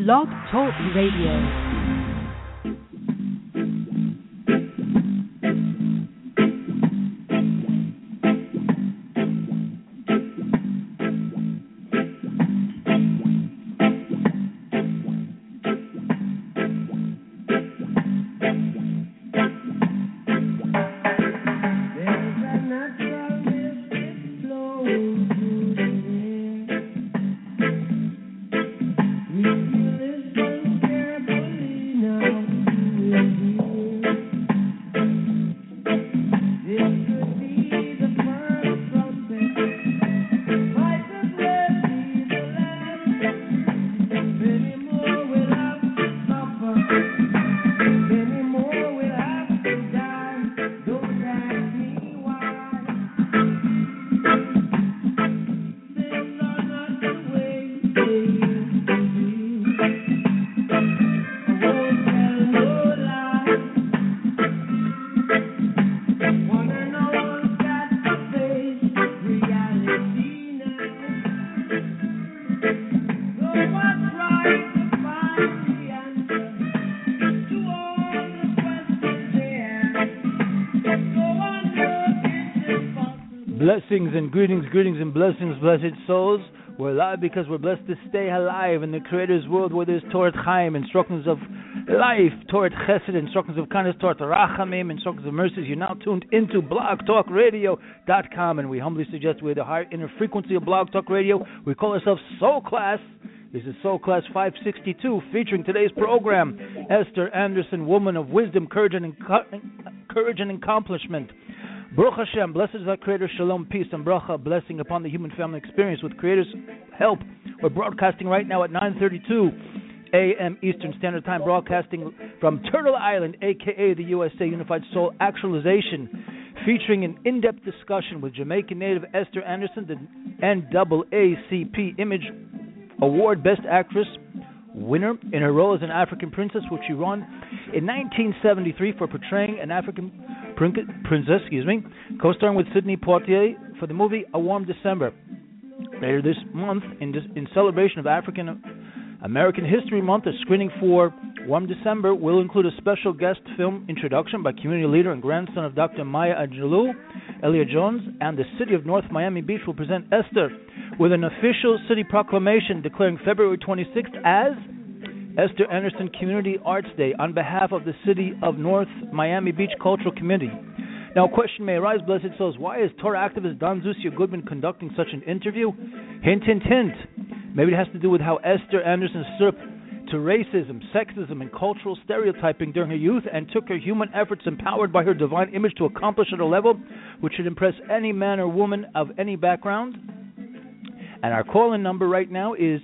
Blog Talk Radio. Blessings and greetings and blessings, blessed souls. We're alive because we're blessed to stay alive in the Creator's world where there's Torah Chaim, instructions of life, Torah Chesed, instructions of kindness, Torah Rachamim, instructions of mercies. You're now tuned into blogtalkradio.com, and we humbly suggest we're the higher inner frequency of Blog Talk Radio. We call ourselves Soul Class. This is Soul Class 562, featuring today's program, Esther Anderson, woman of wisdom, courage, and accomplishment. Baruch Hashem, blessed is our Creator, Shalom, peace, and bracha, blessing upon the human family experience. With Creator's help, we're broadcasting right now at 9:32 a.m. Eastern Standard Time, broadcasting from Turtle Island, a.k.a. the USA Unified Soul Actualization, featuring an in-depth discussion with Jamaican native Esther Anderson, the NAACP Image Award Best Actress winner in her role as an African princess, which she won in 1973 for portraying an African princess, co-starring with Sidney Poitier for the movie A Warm December. Later this month, in celebration of African American History Month, a screening for Warm December will include a special guest film introduction by community leader and grandson of Dr. Maya Angelou, Elia Jones, and the city of North Miami Beach will present Esther with an official city proclamation declaring February 26th as Esther Anderson Community Arts Day on behalf of the city of North Miami Beach Cultural Community. Now, a question may arise, blessed souls, why is Torah activist Don Zusia Goodman conducting such an interview? Hint, hint, hint. Maybe it has to do with how Esther Anderson stood up to racism, sexism, and cultural stereotyping during her youth and took her human efforts empowered by her divine image to accomplish at a level which should impress any man or woman of any background. And our call-in number right now is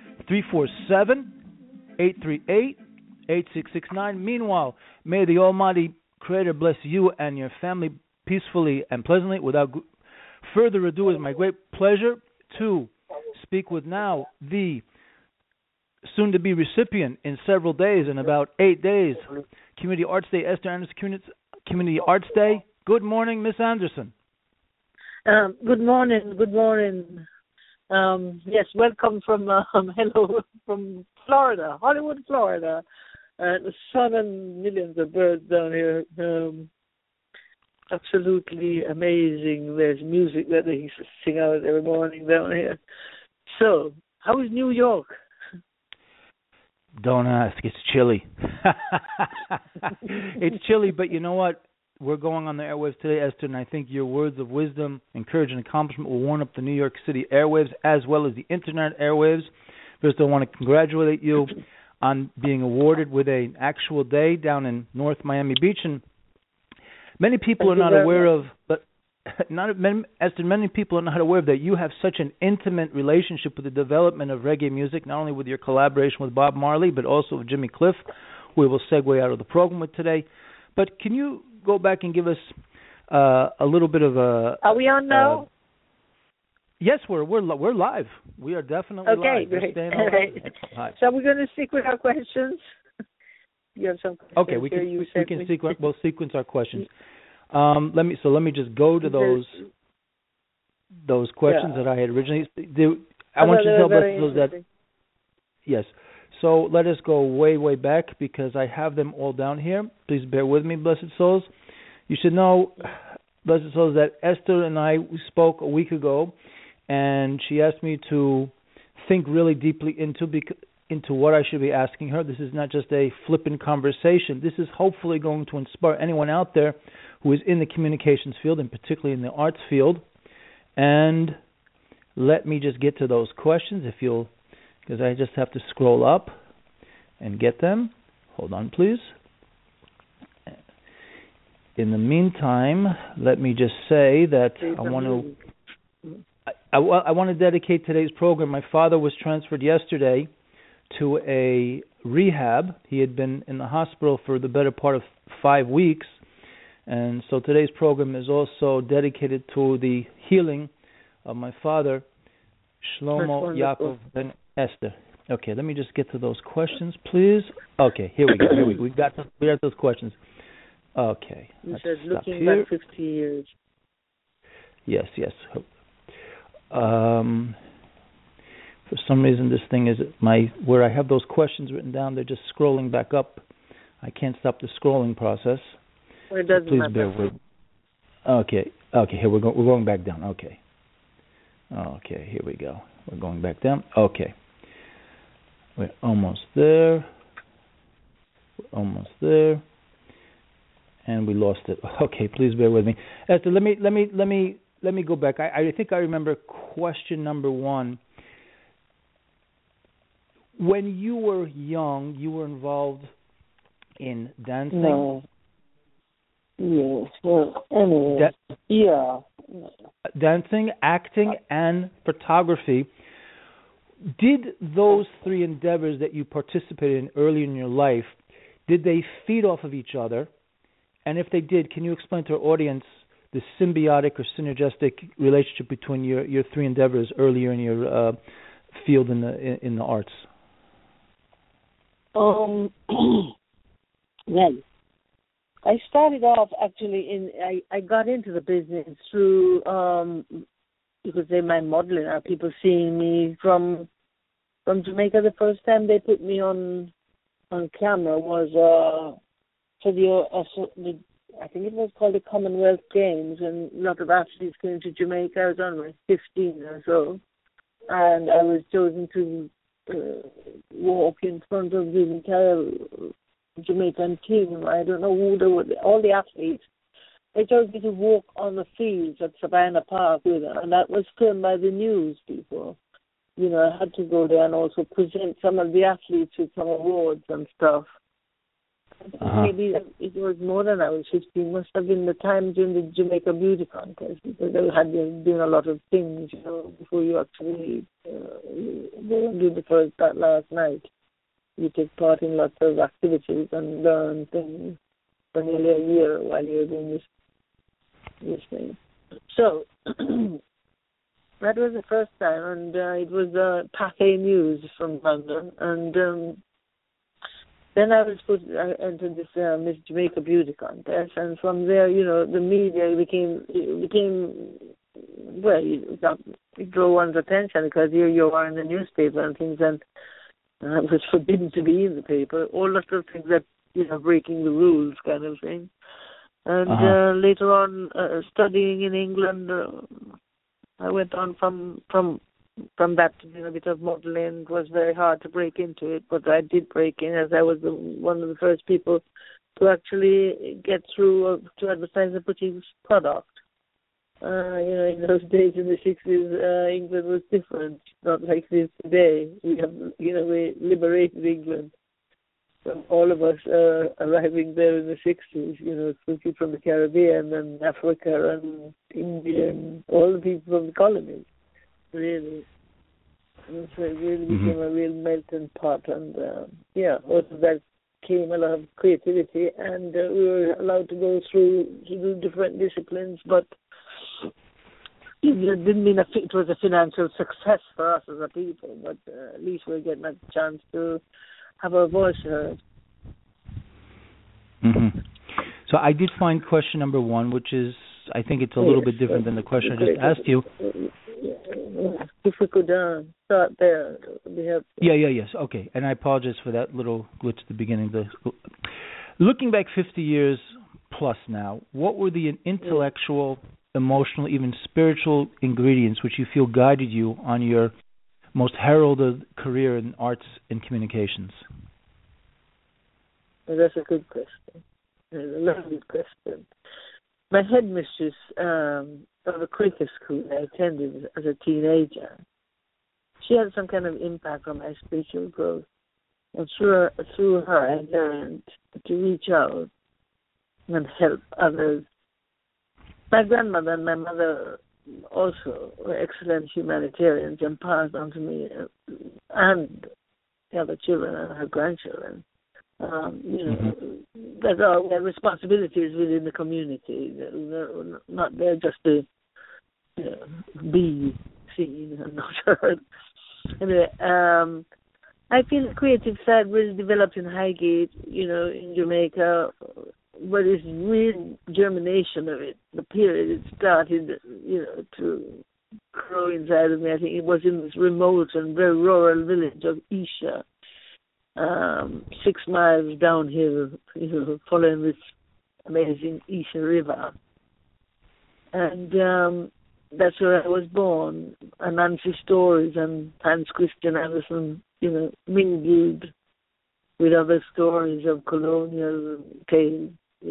347-838-8669. Meanwhile, may the Almighty Creator bless you and your family peacefully and pleasantly. Without further ado, it's my great pleasure to speak with now the soon-to-be recipient in several days, in about 8 days, Community Arts Day, Esther Anderson Community Arts Day. Good morning, Miss Anderson. Good morning. Yes, welcome from hello from Florida, Hollywood, Florida. The sun and millions of birds down here. Absolutely amazing. There's music that they sing out every morning down here. So, how is New York? Don't ask. It's chilly. It's chilly, but you know what? We're going on the airwaves today, Esther, and I think your words of wisdom, courage, and accomplishment will warm up the New York City airwaves as well as the internet airwaves. First, I want to congratulate you on being awarded with an actual day down in North Miami Beach. And many people are not aware of, but Esther, many people are not aware of that you have such an intimate relationship with the development of reggae music, not only with your collaboration with Bob Marley, but also with Jimmy Cliff, who we will segue out of the program with today. But can you go back and give us a little bit of a... Are we on now? Yes, we're live. We are definitely live. Okay, great. Hi. So we're going to stick with our questions. You have some questions. Okay, we'll sequence our questions. Let me just go to those questions that I had originally. I want you to tell us that. Yes. So let us go way, way back because I have them all down here. Please bear with me, blessed souls. You should know, blessed souls, that Esther and I spoke a week ago, and she asked me to think really deeply into what I should be asking her. This is not just a flippant conversation. This is hopefully going to inspire anyone out there who is in the communications field, and particularly in the arts field. And let me just get to those questions, if you'll, because I just have to scroll up and get them. Hold on, please. In the meantime, let me just say that I want to dedicate today's program. My father was transferred yesterday to a rehab. He had been in the hospital for the better part of 5 weeks, and so today's program is also dedicated to the healing of my father, Shlomo Yaakov Ben Esther. Okay, let me just get to those questions, please. Okay, here we go. We got those questions. Okay. You said looking back 50 years. Yes. For some reason, this thing is where I have those questions written down. They're just scrolling back up. I can't stop the scrolling process. Well, it doesn't matter. Bear with. Okay. Here we're going back down. Okay. Here we go. We're going back down. Okay. We're almost there. And we lost it. Okay, please bear with me. Esther, let me go back. I think I remember question number 1. When you were young, you were involved in dancing? No. Yes. Well, anyway. Yeah. Dancing, acting, and photography. Did those 3 endeavors that you participated in early in your life, did they feed off of each other? And if they did, can you explain to our audience the symbiotic or synergistic relationship between your 3 endeavors earlier in your field in the arts? Well, I started off actually I got into the business through you could say my modeling. People seeing me from Jamaica. The first time they put me on camera was for the I think it was called the Commonwealth Games, and a lot of athletes came to Jamaica. I was on 15 or so, and I was chosen to walk in front of the entire Jamaican team. I don't know who they were, all the athletes. They chose me to walk on the fields at Savannah Park with them, and that was filmed by the news people. You know, I had to go there and also present some of the athletes with some awards and stuff. Maybe it was more than I was 15. Must have been the time during the Jamaica Beauty Contest, because they had been doing a lot of things, you know, before you actually go and do that last night. You take part in lots of activities and learn things for nearly a year while you're doing this thing. So that was the first time, and it was Pathé News from London, and then I entered this Miss Jamaica Beauty Contest, and from there, you know, the media became well, it drew one's attention because here you are in the newspaper and things, and I was forbidden to be in the paper. All sorts of things that, you know, breaking the rules kind of thing. And later on, studying in England, I went on from that to doing a bit of modeling. It was very hard to break into it, but I did break in, as I was one of the first people to actually get through to advertise a British product. You know, in those days in the 60s, England was different, not like this today. We have, you know, we liberated England from all of us arriving there in the 60s, you know, people from the Caribbean and Africa and India and all the people from the colonies, really. And so it really became a real melting pot, and out of that came a lot of creativity, and we were allowed to go through to do different disciplines, but it didn't mean it was a financial success for us as a people, but at least we're getting a chance to have our voice heard. So I did find question number 1, which is I think it's a little bit different than the question I just asked you. If we could start there, we have. Yes. Okay. And I apologize for that little glitch at the beginning. Looking back 50 years plus now, what were the intellectual, emotional, even spiritual ingredients which you feel guided you on your most heralded career in arts and communications? Well, that's a good question. A lovely question. My headmistress of a Quaker school I attended as a teenager, she had some kind of impact on my spiritual growth. And through her, I learned to reach out and help others. My grandmother and my mother also were excellent humanitarians and passed on to me and the other children and her grandchildren. That are their responsibilities within the community. They're not there just to be seen and not heard. Anyway, I feel the creative side really developed in Highgate, in Jamaica. But it's real germination of it, the period it started, to grow inside of me. I think it was in this remote and very rural village of Isha. 6 miles downhill, following this amazing Isha River. And that's where I was born. And Nancy Stories and Hans Christian Andersen, mingled with other stories of colonial tales.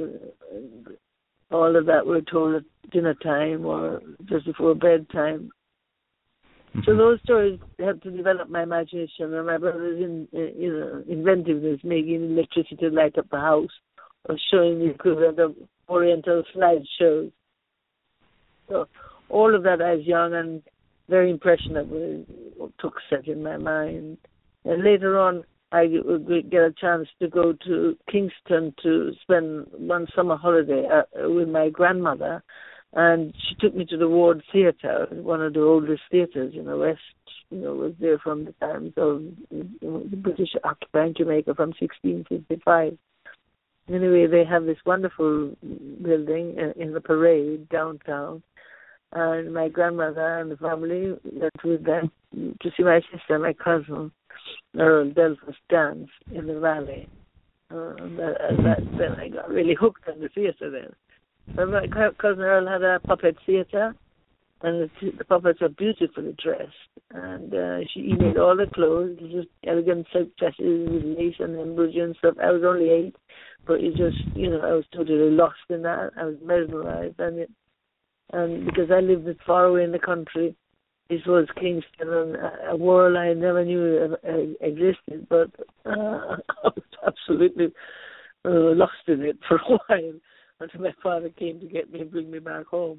All of that were told at dinner time or just before bedtime. So those stories helped to develop my imagination, and my brother's inventiveness, making electricity light up the house, or showing the equivalent of Oriental slideshows. So all of that, I was young and very impressionable, took set in my mind. And later on, I would get a chance to go to Kingston to spend one summer holiday with my grandmother. And she took me to the Ward Theatre, one of the oldest theatres in the West. Was there from the times of the British occupying Jamaica from 1655. Anyway, they have this wonderful building in the parade downtown. And my grandmother and the family went with them to see my sister and my cousin, Earl Delphus, dance in the valley. Then I got really hooked on the theatre then. And my cousin Earl had a puppet theatre, and the puppets were beautifully dressed. And she made all the clothes, just elegant silk dresses with lace and embroidery and stuff. I was only 8, but it just, I was totally lost in that. I was mesmerized. And because I lived far away in the country, this was Kingston, and a world I never knew existed, but I was absolutely lost in it for a while. Until my father came to get me and bring me back home.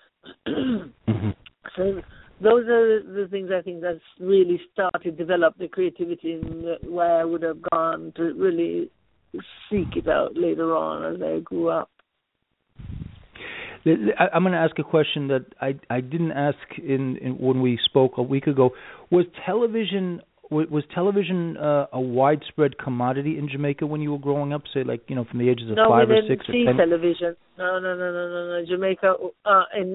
So those are the things I think that's really started to develop the creativity in where I would have gone to really seek it out later on as I grew up. I'm going to ask a question that I didn't ask in when we spoke a week ago. Was television a widespread commodity in Jamaica when you were growing up? Say, from the ages of 5 or 6 or 10? No, we didn't see television. No. Jamaica in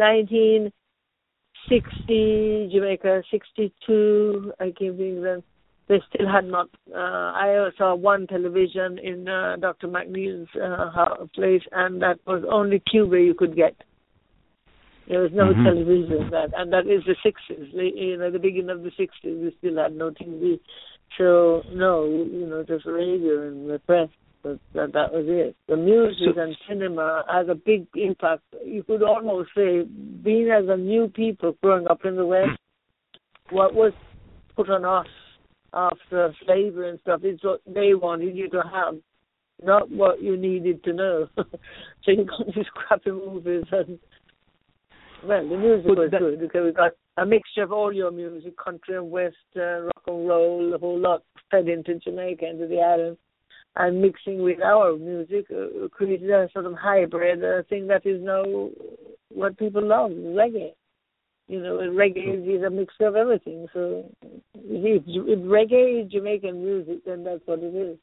1960, Jamaica 62. I came to England. They still had not. I saw one television in Dr. McNeil's place, and that was only Cuba you could get. There was no television, and that is the 60s. The beginning of the 60s, we still had no TV. So, no, just radio and the press, but that was it. The music and cinema had a big impact. You could almost say, being as a new people growing up in the West, what was put on us after slavery and stuff is what they wanted you to have, not what you needed to know. So you got these crappy movies and the music was good because we got a mixture of all your music, country and west, rock and roll, the whole lot fed into Jamaica, into the island, and mixing with our music created a sort of hybrid thing that is now what people love, reggae. Reggae is a mixture of everything. So if reggae is Jamaican music, then that's what it is.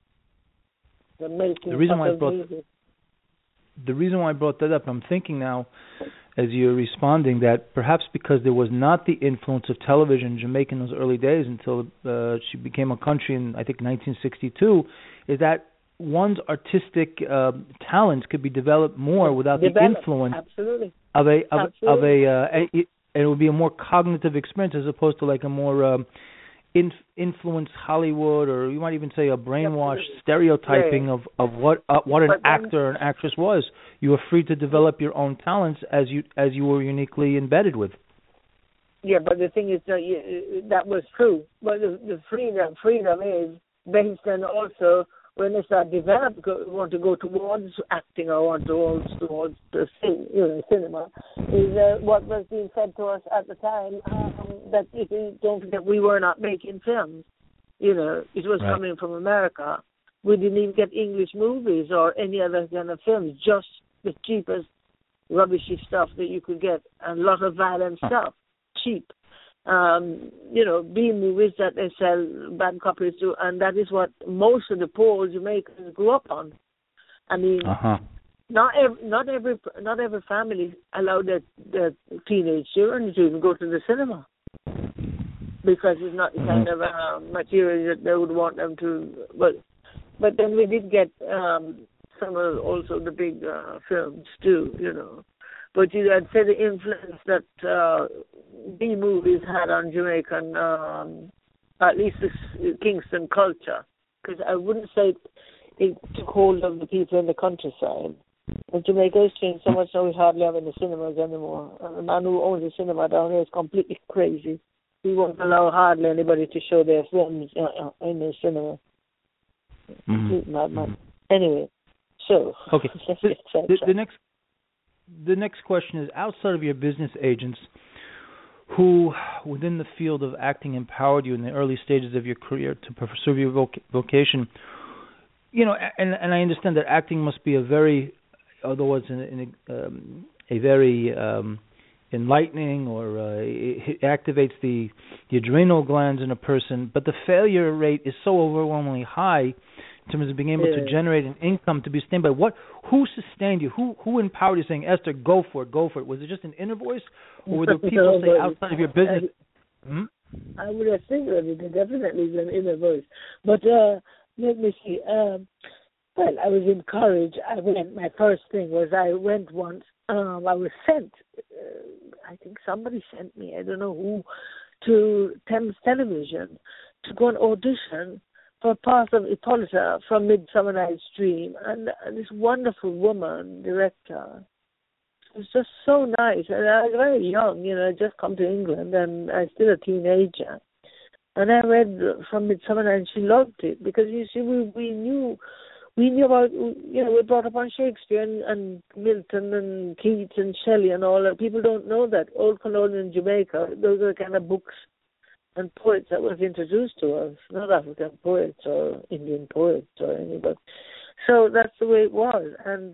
The reason why I brought that up, I'm thinking now, as you're responding, that perhaps because there was not the influence of television in Jamaica in those early days until she became a country in, I think, 1962, is that one's artistic talents could be developed more without the influence absolutely. of and it would be a more cognitive experience as opposed to like a more influenced Hollywood, or you might even say a brainwashed stereotyping of what an actor or an actress was. You were free to develop your own talents as you were uniquely embedded with. Yeah, but the thing is that was true. But the freedom is based on also when they start developing, want to go towards acting or want to go towards the cinema, is what was being said to us at the time, that if we don't forget we were not making films. It was coming from America. We didn't even get English movies or any other kind of films, just the cheapest rubbishy stuff that you could get, and a lot of violent stuff, cheap. B movies that they sell bad copies to, and that is what most of the poor Jamaicans grew up on. I mean, not every family allowed their teenage children to even go to the cinema because it's not the kind of material that they would want them to. But then we did get some of also the big films too, But I'd say the influence that B movies had on Jamaican, at least the Kingston culture, because I wouldn't say it took hold of the people in the countryside. And Jamaica has changed so much now we hardly have any cinemas anymore. And the man who owns a cinema down here is completely crazy. He won't allow hardly anybody to show their films in the cinema. Madman. Anyway, so okay. The next question is, outside of your business agents, who within the field of acting empowered you in the early stages of your career to pursue your vocation, and I understand that acting must be although it's a very enlightening, or it activates the adrenal glands in a person, but the failure rate is so overwhelmingly high in terms of being able to generate an income to be sustained by who sustained you? Who empowered you, saying, Esther, go for it? Was it just an inner voice, or were there people say outside of your business? I would have think that it definitely is an inner voice. But let me see. Well, I was encouraged. My first thing was I went once. I was sent. I think somebody sent me. I don't know who, to Thames Television to go and audition for part of Hippolyta from Midsummer Night's Dream, and this wonderful woman, director, it was just so nice. And I was very young, I just come to England, and I was still a teenager. And I read from Midsummer Night, and she loved it, because you see, we knew about, we brought up on Shakespeare and Milton and Keats and Shelley and all that. People don't know that Old Colonial in Jamaica, those are the kind of books and poets that was introduced to us, not African poets or Indian poets or anybody. So that's the way it was. And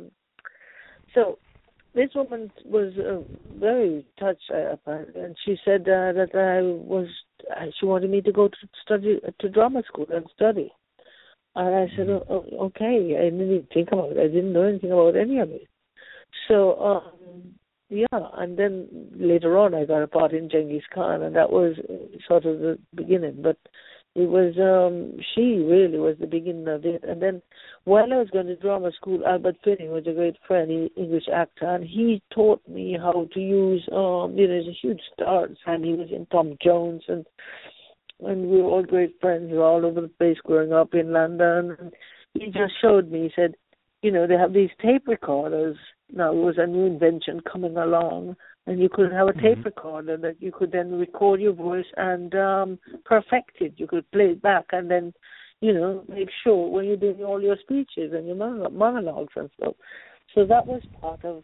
so this woman was very touched, and she said that she wanted me to go to drama school and study. And I said, okay. I didn't even think about it. I didn't know anything about any of it. So, and then later on I got a part in Genghis Khan, and that was sort of the beginning. But it was, she really was the beginning of it. And then while I was going to drama school, Albert Finney was a great friend, English actor, and he taught me how to use, he's a huge star, and he was in Tom Jones, and we were all great friends. We were all over the place growing up in London. And he just showed me, he said, they have these tape recorders. Now, it was a new invention coming along, and you could have a tape recorder that you could then record your voice and perfect it. You could play it back and then, make sure when you're doing all your speeches and your monologues and stuff. So that was part of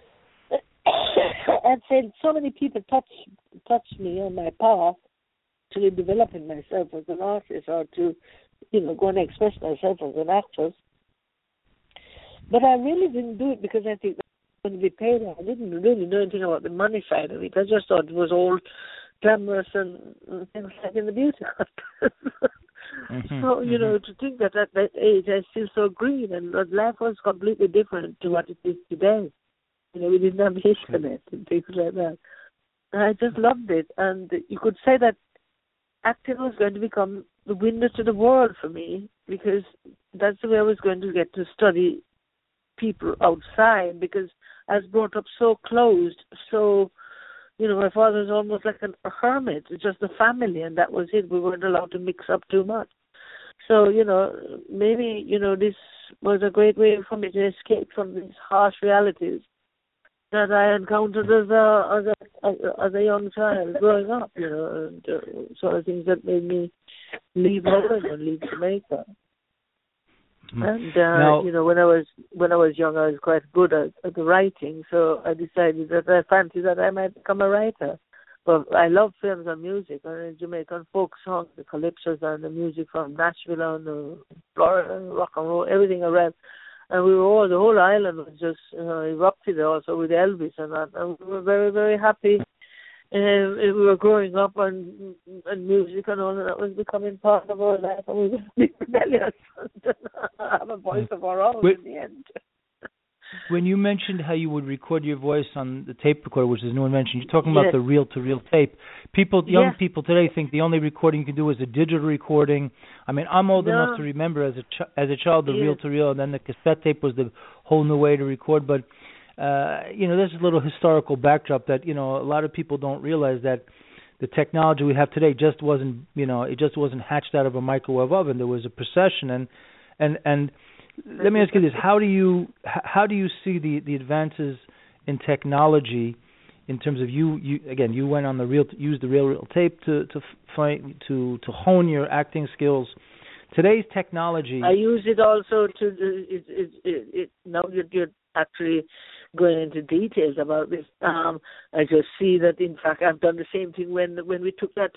I'd say so many people touched me on my path to developing myself as an artist, or to, go and express myself as an actress. But I really didn't do it because I think that I was going to be paid. I didn't really know anything about the money side of it. I just thought it was all glamorous and things like in the beauty contest. So, to think that at that age I was still so green, and that life was completely different to what it is today. We didn't have the internet and things like that. And I just loved it. And you could say that acting was going to become the window to the world for me, because that's the way I was going to get to study people outside, because I was brought up so closed, so, my father was almost like a hermit, just a family, and that was it. We weren't allowed to mix up too much. So, maybe, this was a great way for me to escape from these harsh realities that I encountered as a young child growing up, and sort of things that made me leave Holland and leave Jamaica. And now, when I was young, I was quite good at the writing, so I decided that I fancied that I might become a writer. But I love films and music, and Jamaican folk songs, the calypsos and the music from Nashville and Florida, rock and roll, everything around. And the whole island was just erupted also with Elvis and that. And we were very, very happy. And we were growing up and music and all, and that was becoming part of our life. And we were being rebellious and have a voice of our own in the end. When you mentioned how you would record your voice on the tape recorder, which is a new invention, you're talking about the reel-to-reel tape. Young people today think the only recording you can do is a digital recording. I mean, I'm old enough to remember as a child the reel-to-reel, and then the cassette tape was the whole new way to record. But there's a little historical backdrop that a lot of people don't realize, that the technology we have today just wasn't hatched out of a microwave oven. There was a procession, and let me ask you this: how do you see the advances in technology in terms of you went on use the reel tape to hone your acting skills. Today's technology. I use it also to now you're actually going into details about this. I just see that, in fact, I've done the same thing when we took that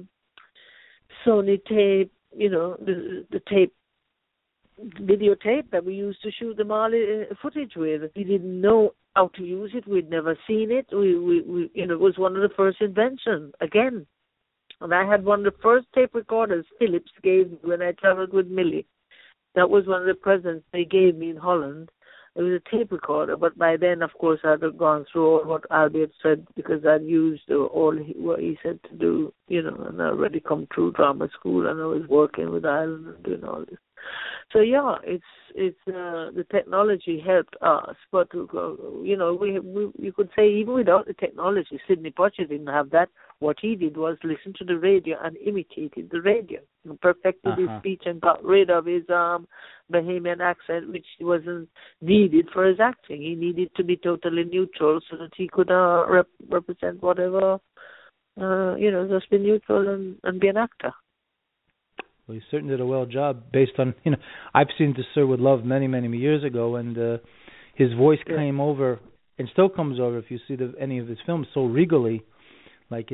Sony tape, the tape, videotape that we used to shoot the Mali footage with. We didn't know how to use it. We'd never seen it. We it was one of the first inventions, again. And I had one of the first tape recorders Philips gave me when I traveled with Millie. That was one of the presents they gave me in Holland. It was a tape recorder, but by then, of course, I'd have gone through all what Albert said, because I'd used all what he said to do, and I'd already come through drama school, and I was working with Ireland and doing all this. So it's the technology helped us, but you could say even without the technology, Sidney Poitier didn't have that. What he did was listen to the radio and imitated the radio, and perfected his speech and got rid of his Bahamian accent, which wasn't needed for his acting. He needed to be totally neutral so that he could represent whatever, just be neutral and be an actor. Well, he certainly did a well job based on, I've seen To Sir With Love many, many years ago, and his voice came over, and still comes over if you see any of his films, so regally, like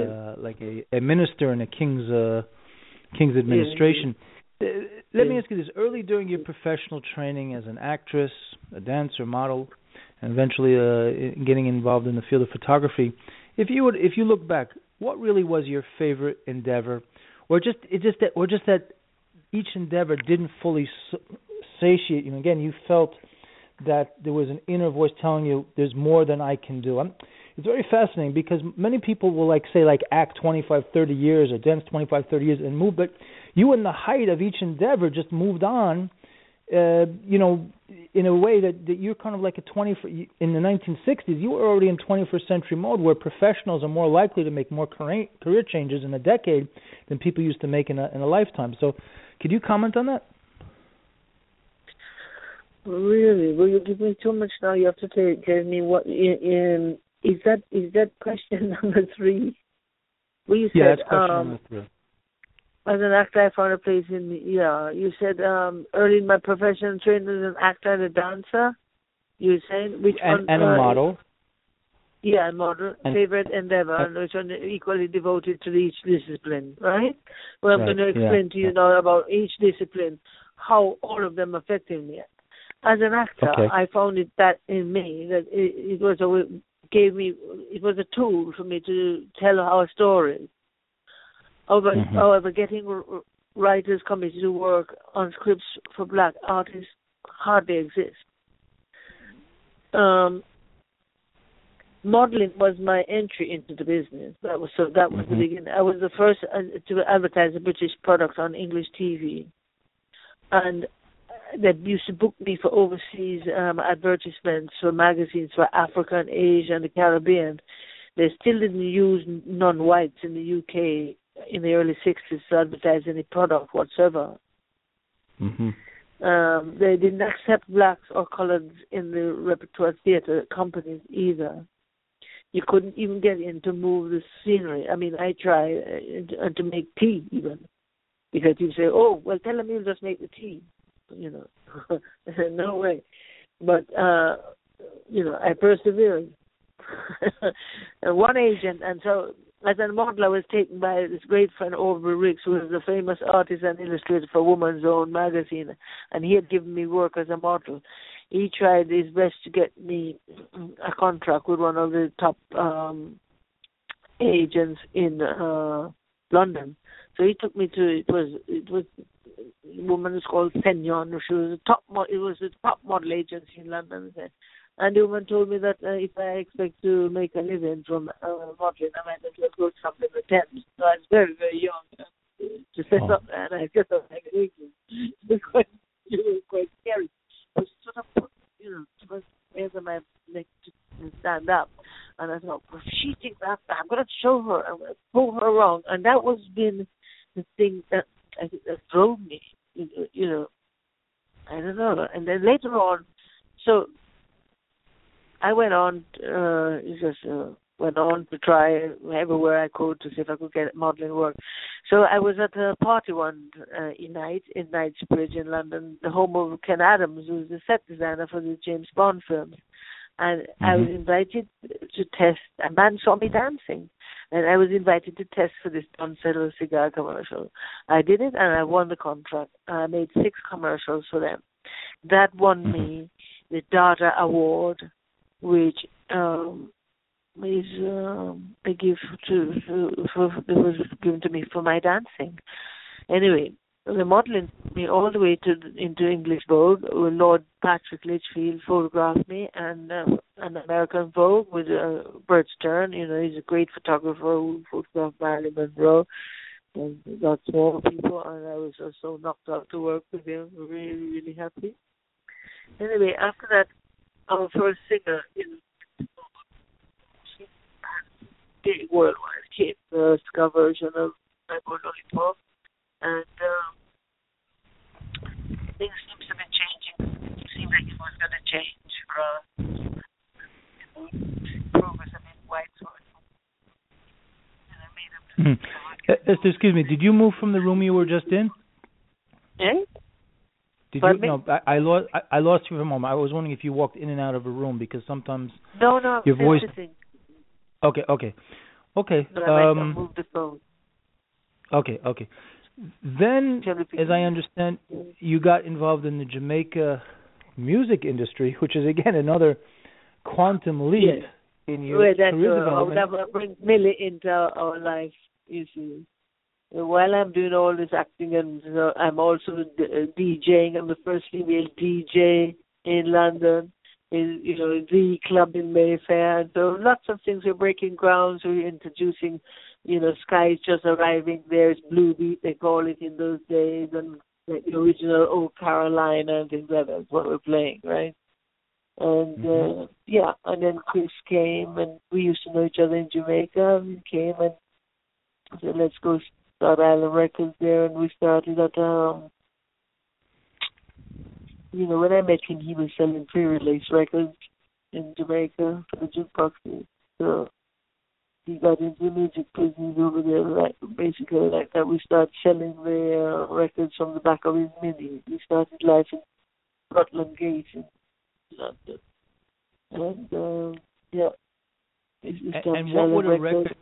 a minister in a king's administration. Let me ask you this: early during your professional training as an actress, a dancer, model, and eventually getting involved in the field of photography, if you look back, what really was your favorite endeavor? Or just that each endeavor didn't fully satiate you. Again, you felt that there was an inner voice telling you there's more than I can do. It's very fascinating, because many people will act 25, 30 years or dance 25, 30 years and move, but you in the height of each endeavor just moved on, in a way that you're kind of like in the 1960s, you were already in 21st century mode, where professionals are more likely to make more career changes in a decade than people used to make in a lifetime. So could you comment on that? Really? Will you give me too much now? You have to tell me what is that question number 3? Well, you said, that's question number 3. As an actor, I found a place you said early in my professional training as an actor and a dancer. You were saying which one? And a model. Yeah, a model. Favorite endeavor, and which one equally devoted to each discipline, right? Well, I'm going to explain to you now about each discipline, how all of them affected me. As an actor, I found it that in me that it was a tool for me to tell our stories. However, getting writers committed to work on scripts for black artists hardly exists. modeling was my entry into the business. That was the beginning. I was the first to advertise a British product on English TV, and they used to book me for overseas advertisements for magazines for Africa and Asia and the Caribbean. They still didn't use non-whites in the UK in the early 60s to advertise any product whatsoever. Mm-hmm. They didn't accept blacks or colours in the repertoire theatre companies either. You couldn't even get in to move the scenery. I mean, I tried and to make tea even, because you say, "Oh, well, tell them you'll just make the tea," you know. No way. But I persevered. And one agent, and so as a model, I was taken by this great friend Aubrey Riggs, who was a famous artist and illustrator for Woman's Own magazine, and he had given me work as a model. He tried his best to get me a contract with one of the top agents in London. So he took me to it was a woman was called Penyon. She was it was a top model agency in London. And the woman told me that if I expect to make a living from modeling, I might as well go to something with them. So I was very, very young to set up, and I set up like it was quite scary. I was sort of put, wherever my neck to stand up. And I thought, well, if she thinks that, I'm going to show her, I'm going to prove her wrong. And that was been the thing that I think that drove me, I don't know. And then later on, so I went on, went on to try everywhere I could to see if I could get modelling work. So I was at a party one night in Knightsbridge in London, the home of Ken Adams, who was the set designer for the James Bond films. And I was invited to test. A man saw me dancing, and I was invited to test for this Don Settle cigar commercial. I did it, and I won the contract. I made 6 commercials for them. That won me the Dada Award, which is a gift that was given to me for my dancing. Anyway, the modelling took me all the way into English Vogue. Lord Patrick Litchfield photographed me, and an American Vogue with Bert Stern. He's a great photographer who photographed Marilyn Monroe and lots more people. And I was just so knocked out to work with him. Really, really happy. Anyway, after that, our first singer in big worldwide hit, the ska version of My Boy Lollipop, and things seems to be changing. It seemed like it was going to change for progress a bit white, so and I made up. Esther, excuse me, did you move from the room you were just in? Eh? Did you? No, I lost you for a moment. I was wondering if you walked in and out of a room, because sometimes your voice. Okay. But I might have moved the phone. Okay. Then, as I understand, you got involved in the Jamaica music industry, which is again another quantum leap in your career development. That brings Millie into our life, you see. While I'm doing all this acting, and I'm also DJing. I'm the first female DJ in London, in the club in Mayfair. And so lots of things. We're breaking grounds. We're introducing, Sky's just arriving. There's Blue Beat, they call it in those days, and the original Old Carolina and things like that. That's what we're playing, right? And and then Chris came, and we used to know each other in Jamaica. And he came and said, let's go start Island Records there, and we started at, when I met him, he was selling pre-release records in Jamaica for the jukeboxes. So he got into the music business over there, basically like that. We started selling the records from the back of his Mini. We started life in Rutland Gate in London. And, And what would a record...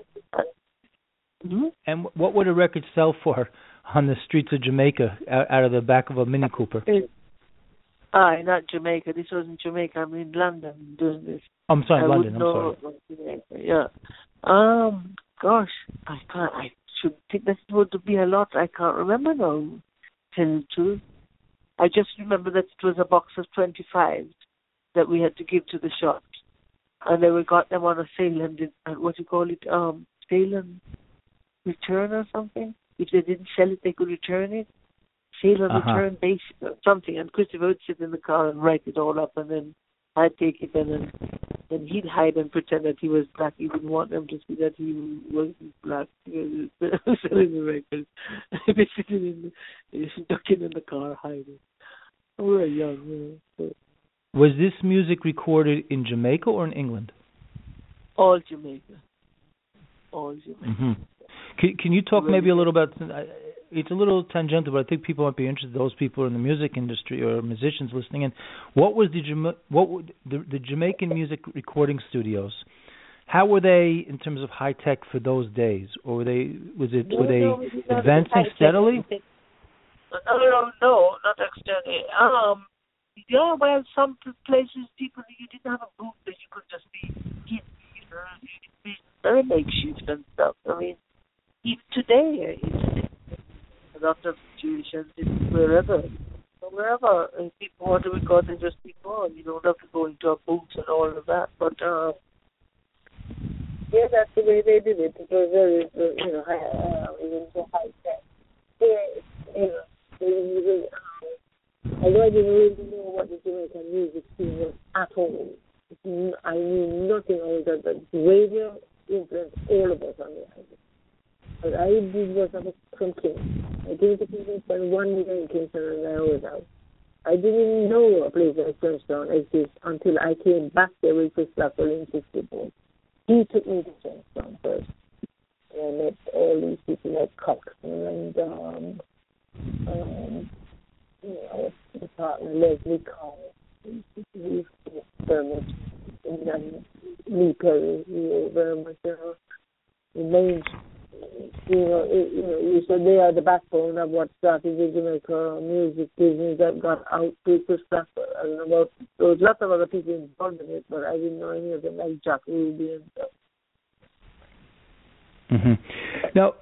And what would a record sell for on the streets of Jamaica out of the back of a Mini Cooper? Not Jamaica. This wasn't Jamaica. I'm in London doing this. I'm sorry, London. I'm sorry. Yeah. Gosh, I can't. I should think that would be a lot. I can't remember now. Tell you the truth. I just remember that it was a box of 25 that we had to give to the shops. and they got them on a sale and did, what do you call it, sale and return or something. If they didn't sell it, they could return it. Sale and return base something. And Christopher would sit in the car and write it all up, and then I'd take it, and then he'd hide and pretend that he was black. He didn't want them to see that he wasn't black. He was selling the records. He'd be sitting ducking in the car, hiding. We were young, So. Was this music recorded in Jamaica or in England? All Jamaica. Mm-hmm. Can you talk maybe a little about? It's a little tangential, but I think people might be interested. Those people in the music industry or musicians listening in. What was the Jamaican music recording studios? How were they in terms of high tech for those days, or were they advancing steadily? No, not externally. Yeah, well, some places people you didn't have a booth that you could just be in, you'd be very makeshift and stuff. I mean, even today, it's a lot of situations wherever people want to record, they just record. You don't have to go into a booth and all of that. But yeah, that's the way they did it. It was very, even so high tech. Although I didn't really know what the Jamaican music scene was at all. I knew nothing other than the radio influenced all of us on the island. But I did was from Kingston. I came to Kingston, spent 1 year in Kingston, and I was out. I didn't even know a place like Frenchtown exists until I came back there with Chris Blackwell in 64. He took me to Frenchtown first. And I met all these people like Coxon and the partner Leslie Cole, very much, and Lee Perry, very much, the main, you said they are the backbone of what started the Jamaica music business that got out to Chris Blackwell. I don't know about, there was lots of other people involved in it, but I didn't know any of them, like Jack Ruby and stuff. Mm-hmm. Now,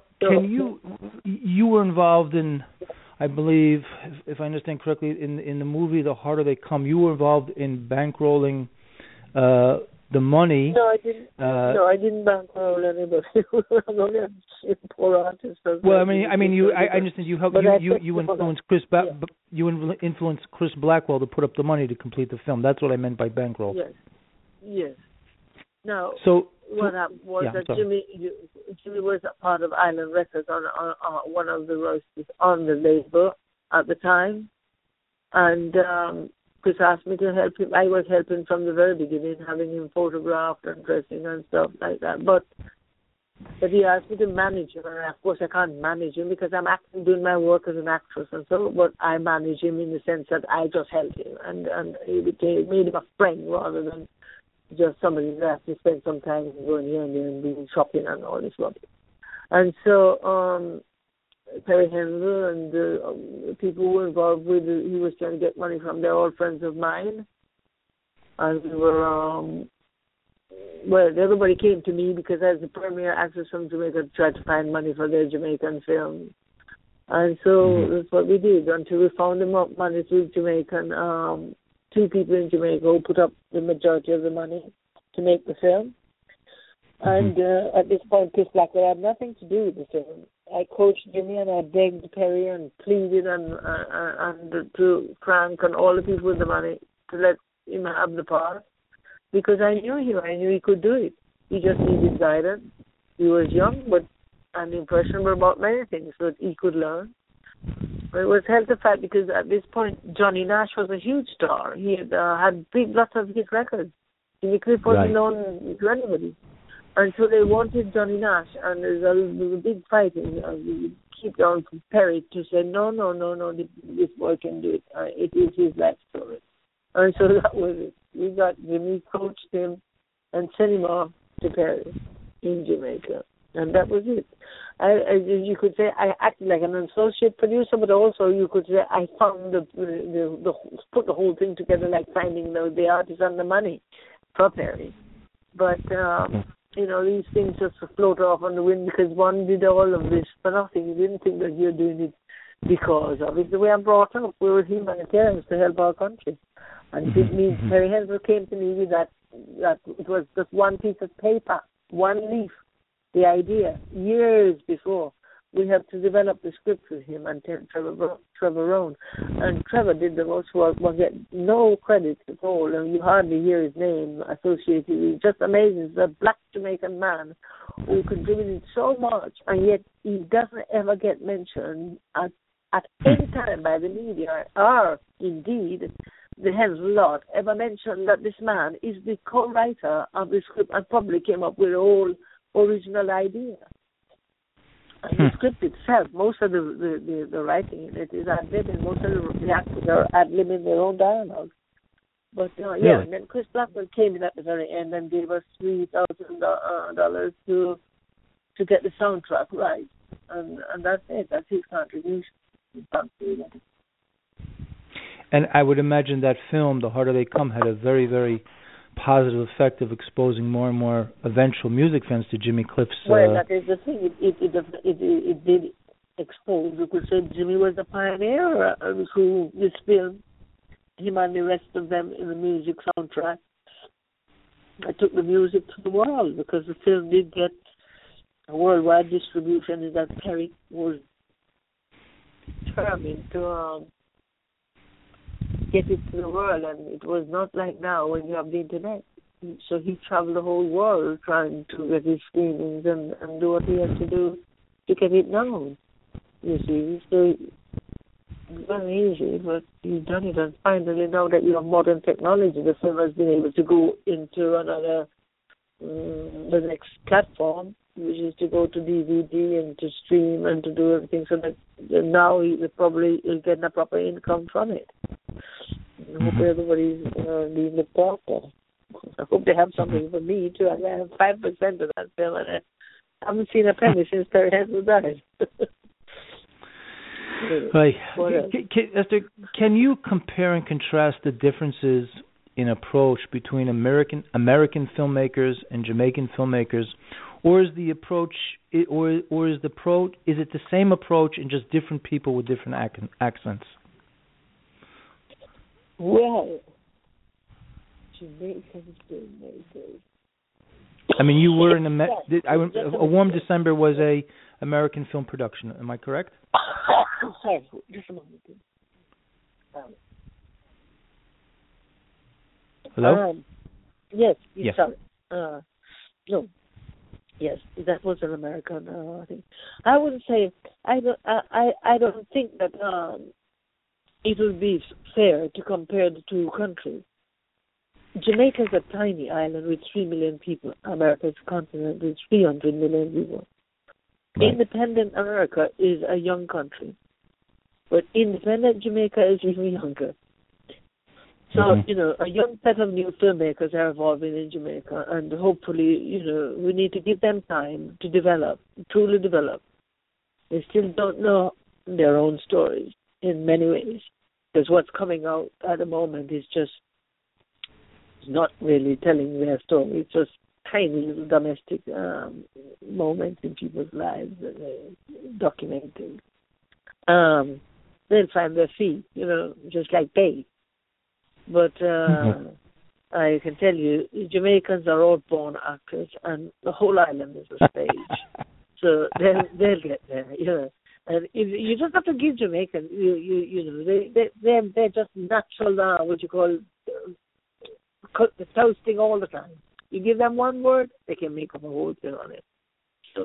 you were involved in, I believe, if I understand correctly, in the movie The Harder They Come, you were involved in bankrolling the money. No, I didn't. I didn't bankroll anybody. I'm only a poor artist. Well, I understand you helped. You influenced you influenced Chris Blackwell to put up the money to complete the film. That's what I meant by bankroll. Yes. Now, so what happened was that Jimmy was a part of Island Records on one of the roasters on the label at the time, and Chris asked me to help him. I was helping from the very beginning, having him photographed and dressing and stuff like that. But he asked me to manage him, and of course I can't manage him because I'm doing my work as an actress and so. But I manage him in the sense that I just helped him, and he made him a friend rather than just somebody that has to spend some time going here and there and doing shopping and all this rubbish. And so Perry Henry and the people who were involved with it, he was trying to get money from. They're all friends of mine. And we were, everybody came to me because as the premier actress from Jamaica tried to find money for their Jamaican film. And so that's what we did until we found them up money through Jamaican, two people in Jamaica who put up the majority of the money to make the film. And at this point, Chris Blackwell had nothing to do with the film. I coached Jimmy and I begged Perry and pleaded and to Frank and all the people with the money to let him have the part because I knew him. I knew he could do it. He just needed guidance. He was young and impressionable about many things so that he could learn. But it was hell to fight because at this point, Johnny Nash was a huge star. He had lots of his records. Jimmy Cliff wasn't known to anybody. And so they wanted Johnny Nash, and there was a big fight. We keep on from Perry to say, no, this boy can do it. It is his life story. And so that was it. We got Jimmy, coached him, and sent him off to Perry in Jamaica. And that was it. You could say I acted like an associate producer, but also you could say I found put the whole thing together, like finding the artists and the money for Perry. But these things just float off on the wind because one did all of this for nothing. You didn't think that you're doing it because of it. The way I'm brought up, we were humanitarians to help our country. And it means Perry Henry came to me with that that it was just one piece of paper, one leaf, the idea, years before. We had to develop the script with him and Trevor Rohn. And Trevor did the most work, but get no credit at all, and you hardly hear his name associated with it. Just amazing. He's a black Jamaican man who contributed so much, and yet he doesn't ever get mentioned at any time by the media, or indeed the Hens lot ever mentioned that this man is the co-writer of the script and probably came up with the whole original idea. And the script itself, most of the writing in it is ad-libbing. Most of the actors are ad-libbing their own dialogue. But yeah, and then Chris Blackwell came in at the very end and gave us $3,000 to get the soundtrack right, and that's it. That's his contribution. And I would imagine that film, The Harder They Come, had a very, very positive effect of exposing more and more eventual music fans to Jimmy Cliff's. Well, that is the thing. It did expose. You could say Jimmy was the pioneer who this film, him and the rest of them in the music soundtrack. I took the music to the world because the film did get a worldwide distribution. Is that Perry was determined to get it to the world, and it was not like now when you have the internet. So he traveled the whole world trying to get his screenings and do what he had to do to get it known. You see, so it's very easy, but he's done it, and finally now that you have modern technology, the film has been able to go into another, the next platform, which is to go to DVD and to stream and to do everything, so that now he probably is getting a proper income from it. I hope everybody's being looked after. I hope they have something for me too. I have 5% of that film, and I haven't seen a penny since Terry Hensel died. Right. Esther, can you compare and contrast the differences in approach between American filmmakers and Jamaican filmmakers, or is the approach, is it the same approach and just different people with different accents? Well, Jamaican filmmakers. I mean, you were in A Warm December was a American film production. Am I correct? Sorry, just a moment. Hello? Yes. Yes. Sorry. No. Yes, that was an American. I think I wouldn't say. I don't think that it would be fair to compare the two countries. Jamaica is a tiny island with 3 million people. America is a continent with 300 million people. Right. Independent America is a young country, but independent Jamaica is even younger. So, a young set of new filmmakers are evolving in Jamaica, and hopefully, we need to give them time to develop, truly develop. They still don't know their own stories in many ways, because what's coming out at the moment is just not really telling their story. It's just tiny little domestic moments in people's lives that they're documenting. They'll find their feet, just like they. But I can tell you, Jamaicans are all born actors, and the whole island is a stage. So they'll get there, And you just have to give Jamaicans, they're just natural, what you call, toasting all the time. You give them one word, they can make up a whole thing on it. So,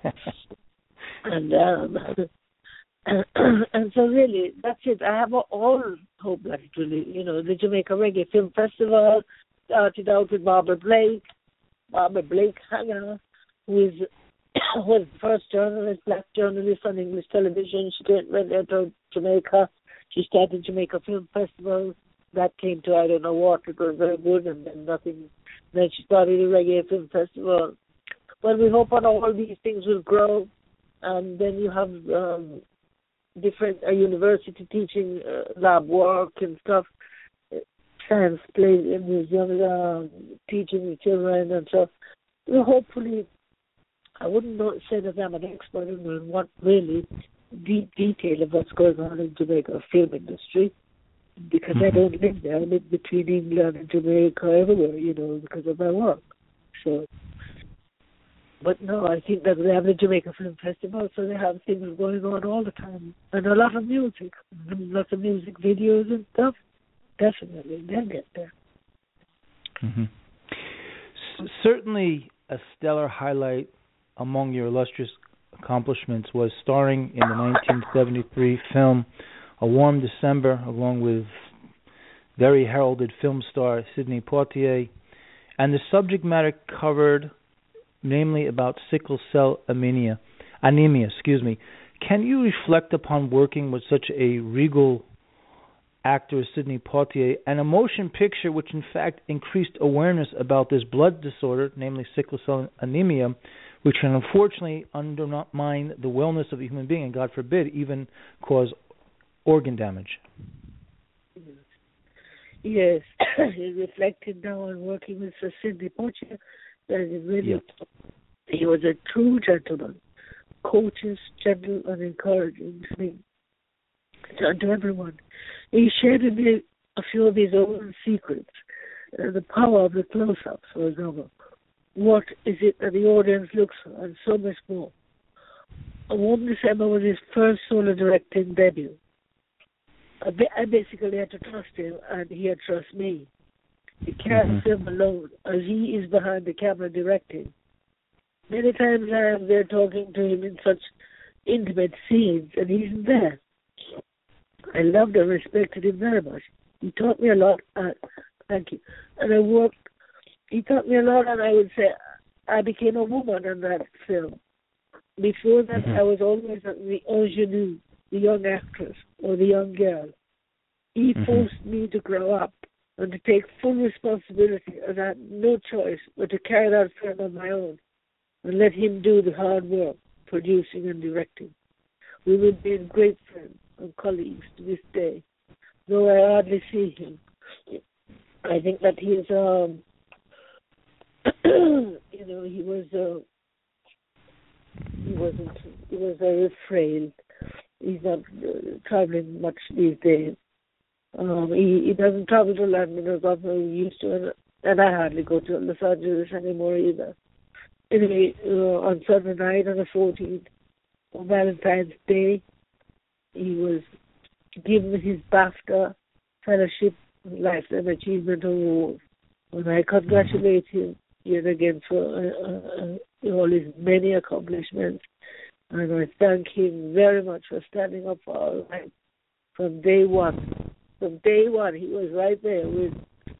and so really, that's it. I have all hope that it really, the Jamaica Reggae Film Festival started out with Barbara Blake Hanger, who was the first black journalist on English television. She went there to Jamaica. She started Jamaica Film Festival. That came to I don't know what. It was very good, and then nothing. Then she started the Reggae Film Festival. Well, we hope that all these things will grow, and then you have different university teaching lab work and stuff. Science plays in museums, teaching the children and stuff. Well, hopefully, I wouldn't say that I'm an expert in what really deep detail of what's going on in Jamaica film industry. because I don't live there. I live between England and Jamaica, everywhere, because of my work. So, but no, I think that they have the Jamaica Film Festival, so they have things going on all the time. And a lot of music, lots of music videos and stuff. Definitely, they'll get there. Mm-hmm. Certainly a stellar highlight among your illustrious accomplishments was starring in the 1973 film A Warm December, along with very heralded film star Sidney Poitier, and the subject matter covered namely about sickle cell anemia. Can you reflect upon working with such a regal actor as Sidney Poitier and a motion picture which in fact increased awareness about this blood disorder, namely sickle cell anemia, which can unfortunately undermine the wellness of a human being and, God forbid, even cause organ damage? Yes, it reflected now on working with Sir Sidney Poitier that it really, he was a true gentleman, courteous, gentle, and encouraging to me, to everyone. He shared with me a few of his own secrets, the power of the close-ups, for example. What is it that the audience looks for, and so much more. A Warm December was his first solo directing debut. I basically had to trust him, and he had to trust me. He can't film alone, as he is behind the camera directing. Many times I am there talking to him in such intimate scenes, and he's there. I loved and respected him very much. He taught me a lot. Thank you. And he taught me a lot, and I would say I became a woman in that film. Before that, I was always the ingenue, the young actress, or the young girl. He forced me to grow up and to take full responsibility, and I had no choice but to carry that film on my own and let him do the hard work, producing and directing. We would be great friends and colleagues to this day, though I hardly see him. I think that he is, he was very frail. He's not traveling much these days. He doesn't travel to London as often as he used to, and I hardly go to Los Angeles anymore either. Anyway, on Sunday night on the 14th, on Valentine's Day, he was given his BAFTA Fellowship Lifetime Achievement Award. And I congratulate him yet again for all his many accomplishments. And I thank him very much for standing up for our life from day one. From day one, he was right there with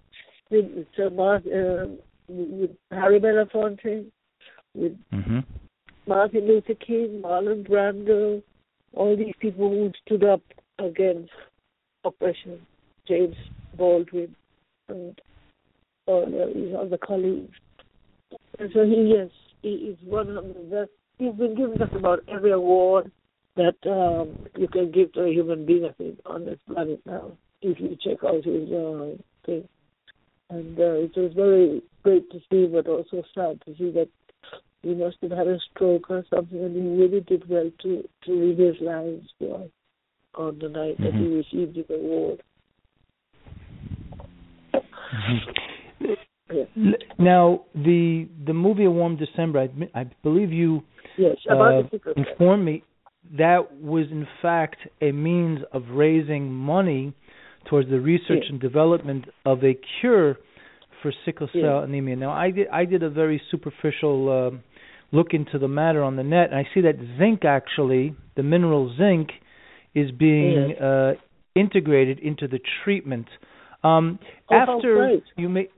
with Harry Belafonte, with Martin Luther King, Marlon Brando, all these people who stood up against oppression, James Baldwin, and all his other colleagues. And so he is one of the best. He's been giving us about every award that you can give to a human being, I think, on this planet now, if you check out his thing. And it was very great to see, but also sad to see that he must have had a stroke or something, and he really did well to leave his lives on the night that he received the award. Yeah. Now, the movie A Warm December, I believe you informed me that was in fact a means of raising money towards the research and development of a cure for sickle cell anemia. Now, I did a very superficial look into the matter on the net, and I see that zinc, actually, the mineral zinc, is being integrated into the treatment. After you made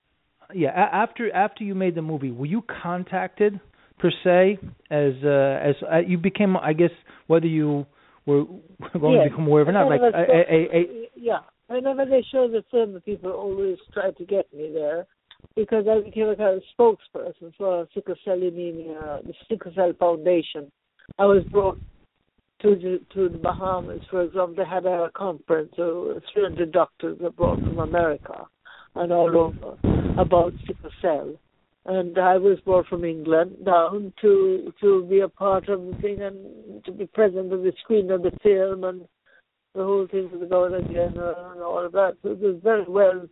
the movie, were you contacted per se as you became, I guess, whether you were going to become aware of it or not, whenever they show the film, the people always try to get me there because I became a kind of spokesperson for sickle cell anemia, the Sickle Cell Foundation. I was brought to the Bahamas, for example. They had a conference, 300 doctors were brought from America and all over about sickle cell. And I was brought from England down to be a part of the thing and to be present on the screen of the film and the whole thing with the Governor General and all of that. So it was very well,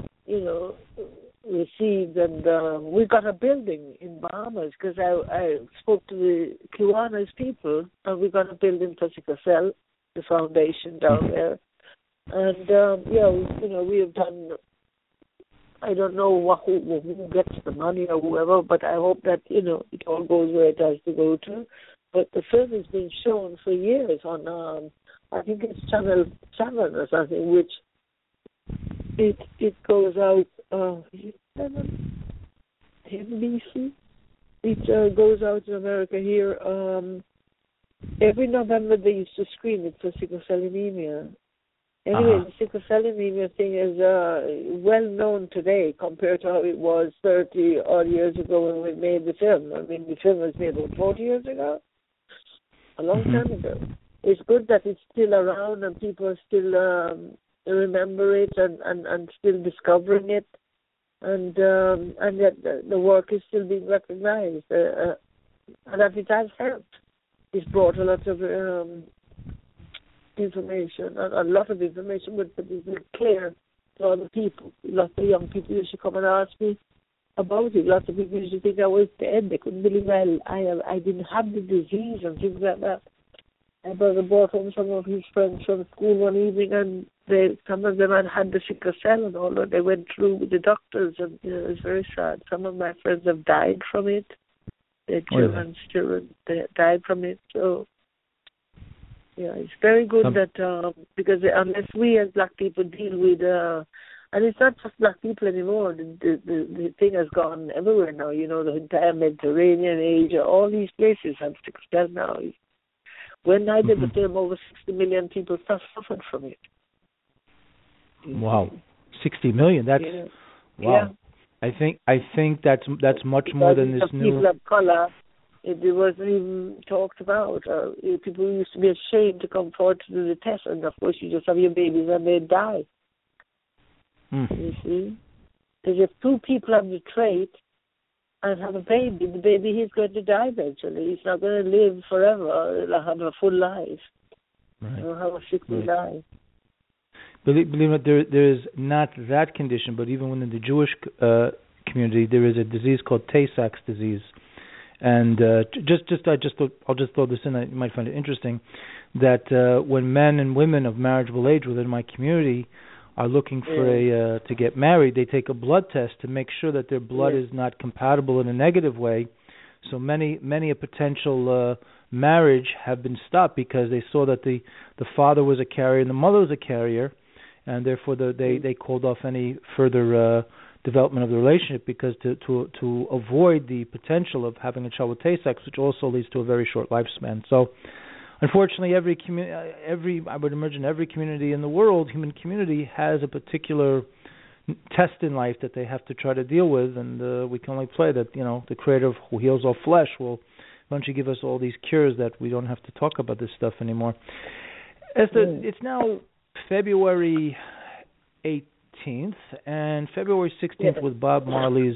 received, and we got a building in Bahamas because I spoke to the Kiwanis people, and we got a building for Sickle Cell, the foundation down there, and we have done. I don't know who gets the money or whoever, but I hope that it all goes where it has to go to. But the film has been shown for years on I think it's Channel 7 or something, which it goes out. Is it 7? NBC. It goes out in America here. Every November they used to screen it for sickle cell anemia. Anyway, the sickle cell anemia thing is well known today compared to how it was 30 odd years ago when we made the film. I mean, the film was made about 40 years ago, a long time ago. It's good that it's still around and people still remember it and still discovering it, and that the work is still being recognized, and that it has helped. It's brought a lot of information, a lot of information, but it's been clear to other people. Lots of young people used to come and ask me about it. Lots of people used to think I was dead. They couldn't believe I didn't have the disease and things like that. My brother brought home some of his friends from school one evening, and some of them had the sickle cell and all that. They went through with the doctors, and it was very sad. Some of my friends have died from it. Their children died from it. So, it's very good that because unless we as black people deal with, and it's not just black people anymore. The thing has gone everywhere now. The entire Mediterranean, Asia, all these places have sickle cell now. When I did the film, over 60 million people suffered from it. Wow, 60 million. That's wow. Yeah. I think that's much more than this new. People of color, it wasn't even talked about. People used to be ashamed to come forward to do the test, and of course you just have your babies and they die. You see, because if two people have the trait and have a baby, the baby is going to die eventually. He's not going to live forever. He'll have a full life. Right. He'll have a sickly life. Believe it, there is not that condition, but even within the Jewish community, there is a disease called Tay-Sachs disease. And I'll just throw this in. You might find it interesting that when men and women of marriageable age within my community are looking for to get married, they take a blood test to make sure that their blood is not compatible in a negative way. So many a potential marriage have been stopped because they saw that the father was a carrier and the mother was a carrier, and therefore they called off any further development of the relationship because to avoid the potential of having a child with Tay-Sachs, which also leads to a very short lifespan. So unfortunately, I would imagine every community in the world, human community, has a particular test in life that they have to try to deal with, and we can only pray that the Creator who heals all flesh will eventually give us all these cures that we don't have to talk about this stuff anymore. Esther, it's now February 18th, and February 16th was Bob Marley's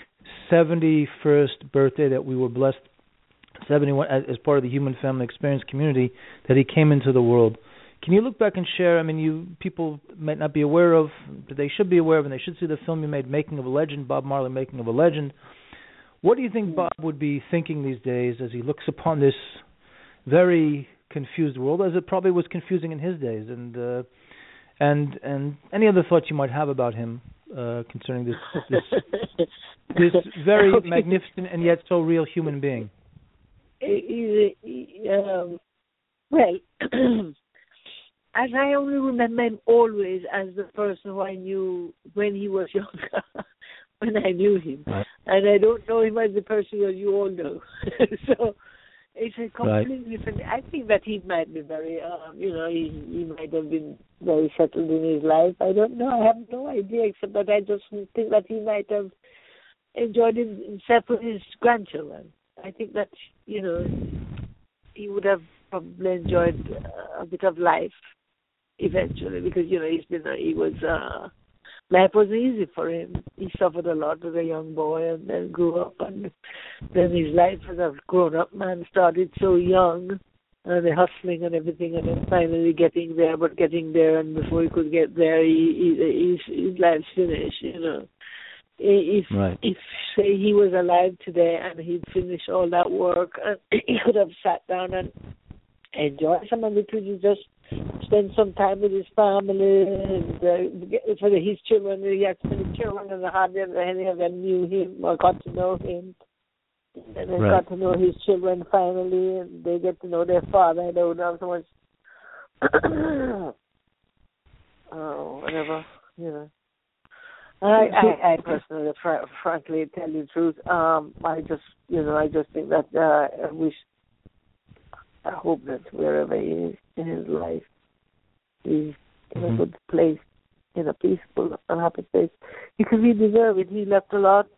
71st birthday that we were blessed 71 as part of the Human Family Experience community that he came into the world. Can you look back and share? I mean, people might not be aware of, but they should be aware of, and they should see the film you made, Making of a Legend, Bob Marley, Making of a Legend. What do you think Bob would be thinking these days as he looks upon this very confused world, as it probably was confusing in his days? And any other thoughts you might have about him concerning this very magnificent and yet so real human being? Well, as I only remember him always as the person who I knew when he was younger, when I knew him. Right. And I don't know him as the person that you all know. So it's a completely different. I think that he might be very, he might have been very settled in his life. I don't know. I have no idea, except that I just think that he might have enjoyed himself with his grandchildren. I think that, he would have probably enjoyed a bit of life eventually because, life wasn't easy for him. He suffered a lot as a young boy and then grew up, and then his life as a grown-up man started so young, and the hustling and everything, and then finally getting there. But getting there, and before he could get there, his life's finished. You know, if say he was alive today and he'd finished all that work, and he could have sat down and enjoyed some of it, just spend some time with his family, and for his children. He had so many children, and hardly any of them knew him or got to know him. And they got to know his children finally, and they get to know their father. I don't know so much. Whatever, you know. I personally, frankly, tell you the truth. I just think that I hope that wherever he is in his life, he's in a good place, in a peaceful and happy place, because he deserves it. He left a lot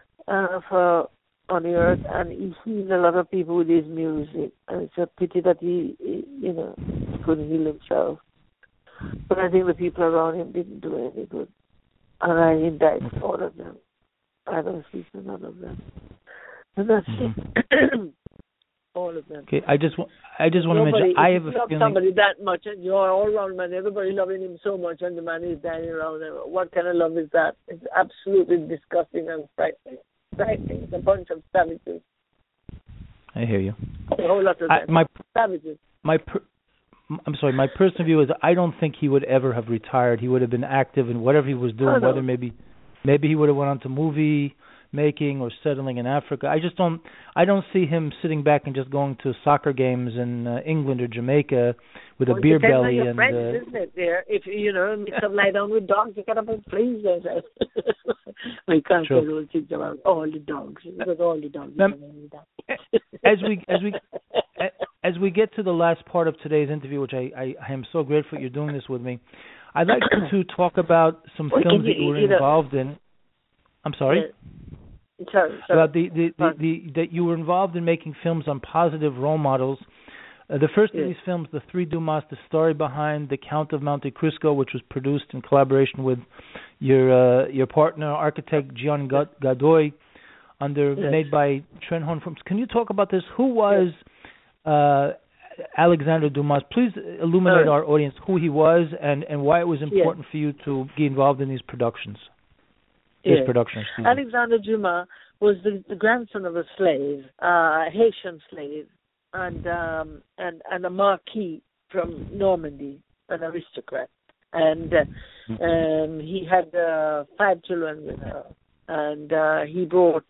on the earth, and he healed a lot of people with his music. And it's a pity that he couldn't heal himself. But I think the people around him didn't do any good. And I indict all of them. I don't speak to none of them. And that's it. All of them. Okay, I just want to mention, I have a feeling somebody that much, and you're all around, man. Everybody loving him so much, and the man is dying around him. What kind of love is that? It's absolutely disgusting and frightening. It's a bunch of savages. I hear you. A whole lot of them. Savages. I'm sorry. My personal view is I don't think he would ever have retired. He would have been active in whatever he was doing. Whether maybe he would have went on to movie making or settling in Africa. I don't see him sitting back and just going to soccer games in England or Jamaica with a beer belly and friends, isn't it? There, if you lie down with dogs, you got to please yourself. We can't say those things about all the dogs, because all the dogs. As we get to the last part of today's interview, which I am so grateful you're doing this with me, I'd like to talk about some films that you were involved in. I'm sorry. Sorry. About that you were involved in making films on positive role models. The first of these films, The Three Dumas, the story behind The Count of Monte Cristo, which was produced in collaboration with your partner, architect Gian Godoy, made by Trenholm Films. Can you talk about this? Who was Alexandre Dumas? Please illuminate our audience who he was and why it was important for you to be involved in these productions. Alexandre Dumas was the grandson of a slave, a Haitian slave, and a marquis from Normandy, an aristocrat. And he had 5 children with her. And he brought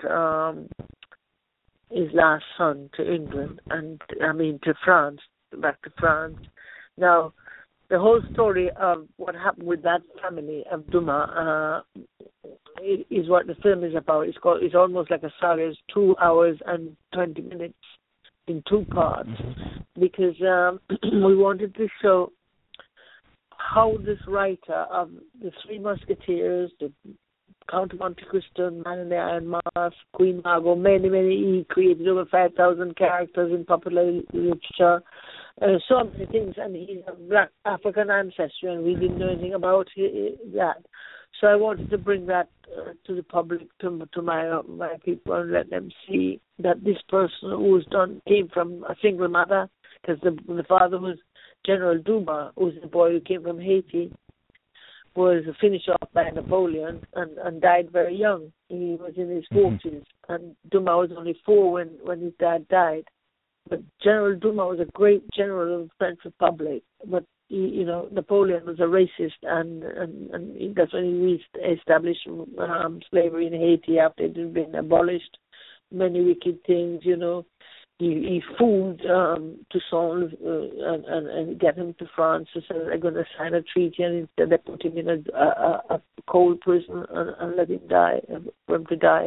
his last son to England, to France, back to France. Now, the whole story of what happened with that family of Dumas is what the film is about. It's almost like a saga. It's 2 hours and 20 minutes in 2 parts, because we wanted to show how this writer of the Three Musketeers, the Count of Monte Cristo, Man in the Iron Mask, Queen Margot, many, he created over 5,000 characters in popular literature, so many things, and he's of Black African ancestry, and we didn't know anything about that. So I wanted to bring that to the public, to my people, and let them see that this person came from a single mother, because the father was General Dumas, who was the boy who came from Haiti, was finished off by Napoleon and died very young. He was in his 40s, and Dumas was only 4 when his dad died. But General Dumas was a great general of the French Republic, but Napoleon was a racist, and that's when he established slavery in Haiti after it had been abolished. Many wicked things, He fooled Toussaint and get him to France. They said they're going to sign a treaty, and instead they put him in a cold prison and let him die, for him to die.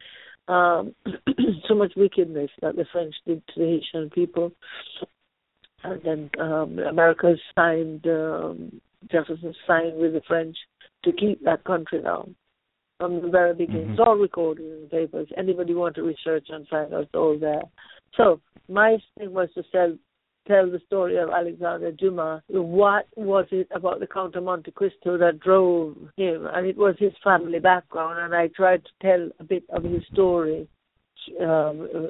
So much wickedness that the French did to the Haitian people. And then America signed, Jefferson signed with the French to keep that country down from the very beginning. It's all recorded in the papers. Anybody want to research and find out, it's all there. So my thing was to tell the story of Alexandre Dumas. What was it about the Count of Monte Cristo that drove him? And it was his family background, and I tried to tell a bit of his story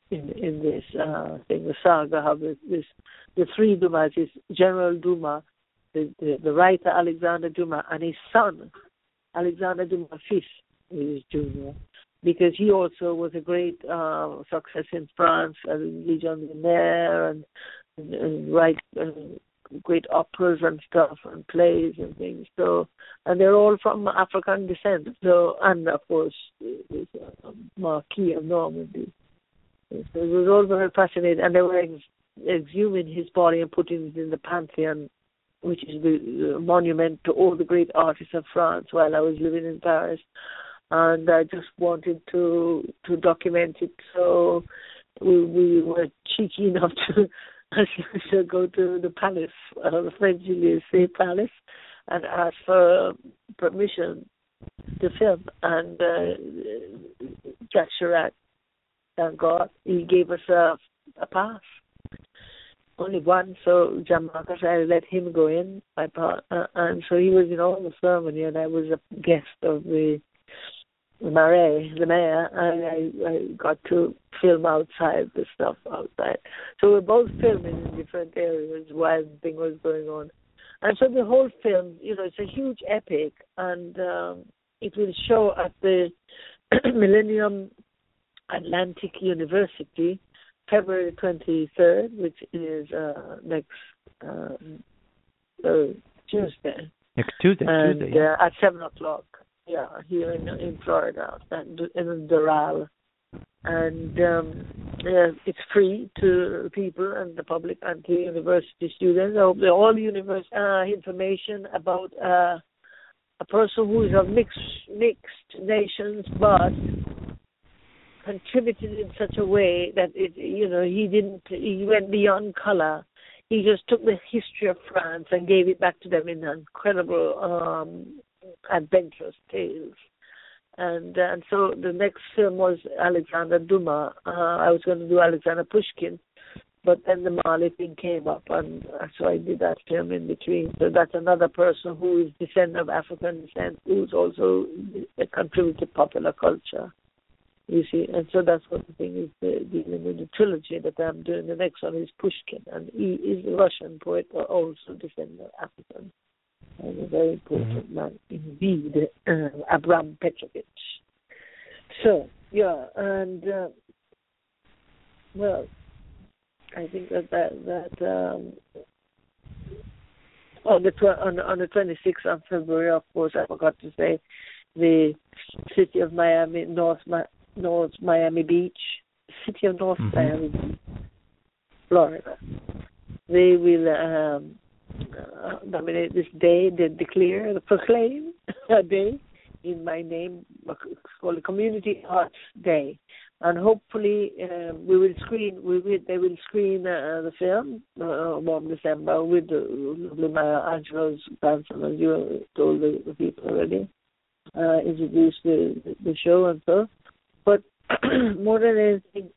in this thing, the saga, how this the three Dumas, is General Dumas, the writer Alexander Dumas, and his son Alexander Dumas fils, who is junior, because he also was a great success in France, Legion d'honneur, and write great operas and stuff and plays and things. So, and they're all from African descent. So, and of course, this Marquis of Normandy. So it was all very fascinating, and they were exhuming his body and putting it in the Pantheon, which is the monument to all the great artists of France, while I was living in Paris. And I just wanted to document it. So we were cheeky enough to go to the palace, the French Élysée Palace, and ask for permission to film. And Jacques Chirac, thank God, he gave us a pass. Only one, so Jean-Marc, I let him go in, and so he was in all the ceremony, and I was a guest of the mayor, and I got to film outside, the stuff outside. So we're both filming in different areas while the thing was going on. And so the whole film, it's a huge epic, and it will show at the Millennium Atlantic University, February 23rd, which is next Tuesday. Next Tuesday, and, yeah. At 7 o'clock. Yeah, here in Florida, in Doral. And it's free to people and the public and to university students. I hope all information about a person who is of mixed nations, but contributed in such a way that he went beyond color. He just took the history of France and gave it back to them in incredible adventurous tales. And so the next film was Alexander Dumas. I was going to do Alexander Pushkin, but then the Mali thing came up, and so I did that film in between. So that's another person who is descendant of African descent, who's also contributed to popular culture. You see, and so that's what the thing is, dealing with the trilogy that I'm doing. The next one is Pushkin, and he is a Russian poet, but also descendant of African. And a very important man indeed, Abram Petrovich. So, yeah, and, well, I think that on the 26th of February, of course, I forgot to say, the city of Miami, North Miami Beach, city of North Miami Beach, Florida. They will nominate this day, proclaim a day in my name. It's called the Community Arts Day, and hopefully they will screen the film on December with Maya Angelou's grandson, as you told the people already. Introduce the show and so. But more than anything,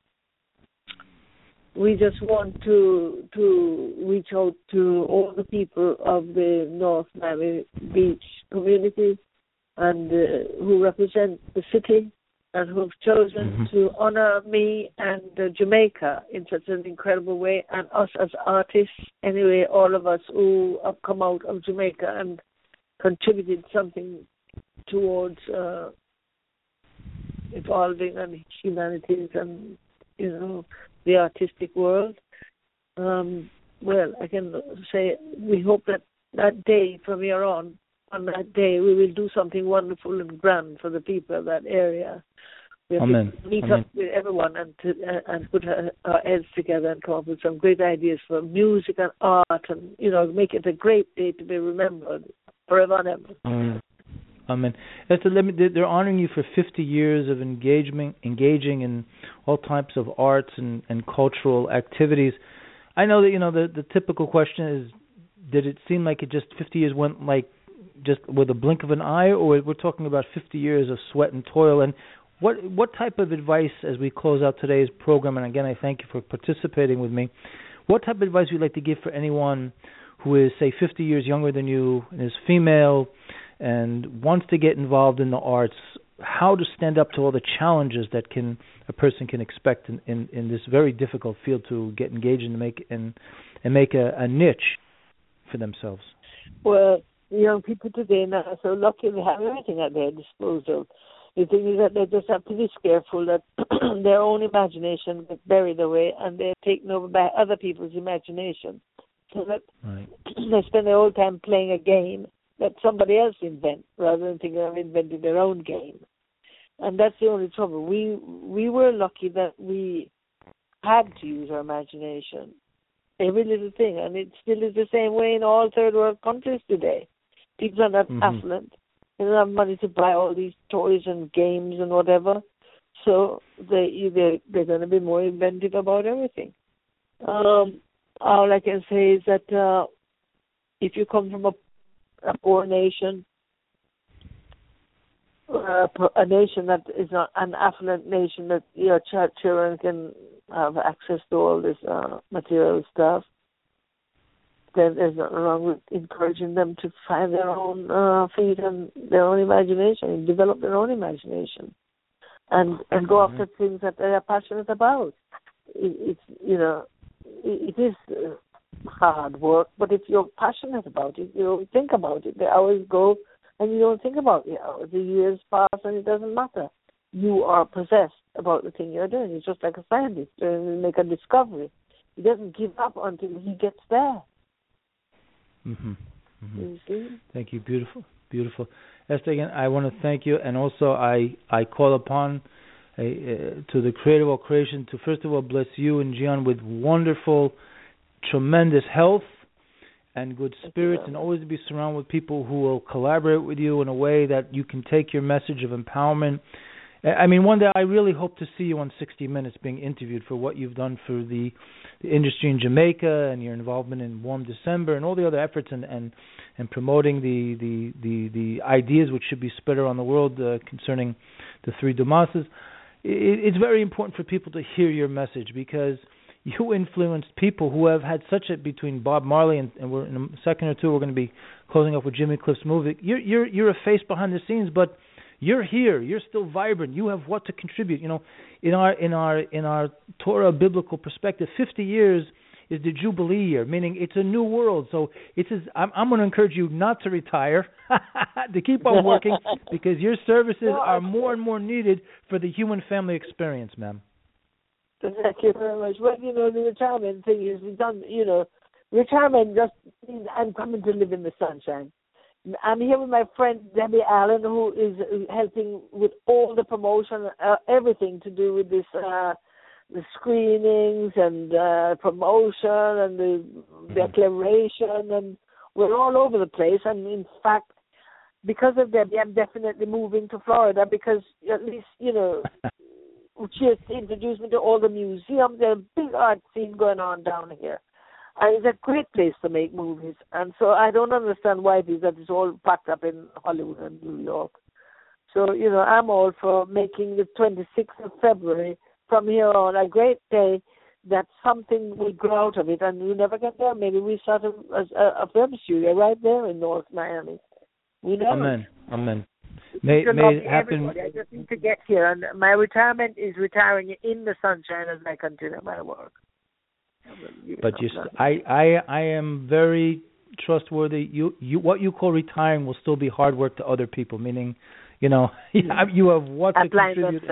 we just want to reach out to all the people of the North Miami Beach community and who represent the city and who have chosen to honor me and Jamaica in such an incredible way, and us as artists. Anyway, all of us who have come out of Jamaica and contributed something towards evolving and humanities and, the artistic world. Well, I can say we hope that day from here on that day, we will do something wonderful and grand for the people of that area. We have to meet up with everyone and put our heads together and come up with some great ideas for music and art and, make it a great day to be remembered forever and ever. Amen. They're honoring you for 50 years of engaging in all types of arts and cultural activities. I know that the typical question is, did it seem like it just 50 years went like just with a blink of an eye, or we're talking about 50 years of sweat and toil? And what type of advice, as we close out today's program, and again I thank you for participating with me, what type of advice would you like to give for anyone who is, say, 50 years younger than you and is female and wants to get involved in the arts how to stand up to all the challenges that a person can expect in this very difficult field to get engaged and make a niche for themselves. Well, young people today now are so lucky they have everything at their disposal. The thing is that they just have to be careful that their own imagination gets buried away and they're taken over by other people's imagination. So that they spend their whole time playing a game that somebody else invents rather than thinking of inventing their own game. And that's the only trouble. We were lucky that we had to use our imagination. Every little thing. And it still is the same way in all third world countries today. People are not affluent. They don't have money to buy all these toys and games and whatever. So they're going to be more inventive about everything. All I can say is that if you come from a poor nation, a nation that is not an affluent nation, that your children can have access to all this material stuff, then there's nothing wrong with encouraging them to find their own feet and their own imagination, and develop their own imagination, and go after things that they are passionate about. It is hard work, but if you're passionate about it, you don't think about it. The hours go, and you don't think about the hours. The years pass, and it doesn't matter. You are possessed about the thing you're doing. It's just like a scientist trying to make a discovery. He doesn't give up until he gets there. You see? Thank you. Beautiful, beautiful. Esther, again, I want to thank you, and also I call upon to the Creator of all creation to first of all bless you and Gian with wonderful, tremendous health and good spirits, and always be surrounded with people who will collaborate with you in a way that you can take your message of empowerment. I mean, one day I really hope to see you on 60 Minutes being interviewed for what you've done for the industry in Jamaica and your involvement in Warm December and all the other efforts and promoting the ideas which should be spread around the world concerning the three Dumases. It's very important for people to hear your message, because you influenced people who have had such a, between Bob Marley and we're in a second or two we're going to be closing up with Jimmy Cliff's movie. You're a face behind the scenes, but you're here. You're still vibrant. You have what to contribute. You know, in our Torah biblical perspective, 50 years is the Jubilee year, meaning it's a new world. So I'm going to encourage you not to retire, to keep on working, because your services are more and more needed for the human family experience, ma'am. Thank you very much. Well, the retirement thing is done. Retirement just means I'm coming to live in the sunshine. I'm here with my friend Debbie Allen, who is helping with all the promotion, everything to do with this, the screenings and promotion and the declaration, and we're all over the place. And in fact, because of Debbie, I'm definitely moving to Florida, because at least, she has introduced me to all the museums. There's a big art scene going on down here. And it's a great place to make movies. And so I don't understand why it is that it's all packed up in Hollywood and New York. So, I'm all for making the 26th of February from here on a great day, that something will grow out of it. And you never get there. Maybe we start a film studio right there in North Miami. We never. Amen. May it happen. I just need to get here. And my retirement is retiring in the sunshine as I continue my work. But I am very trustworthy. You what you call retiring will still be hard work to other people. Meaning, you have what to contribute.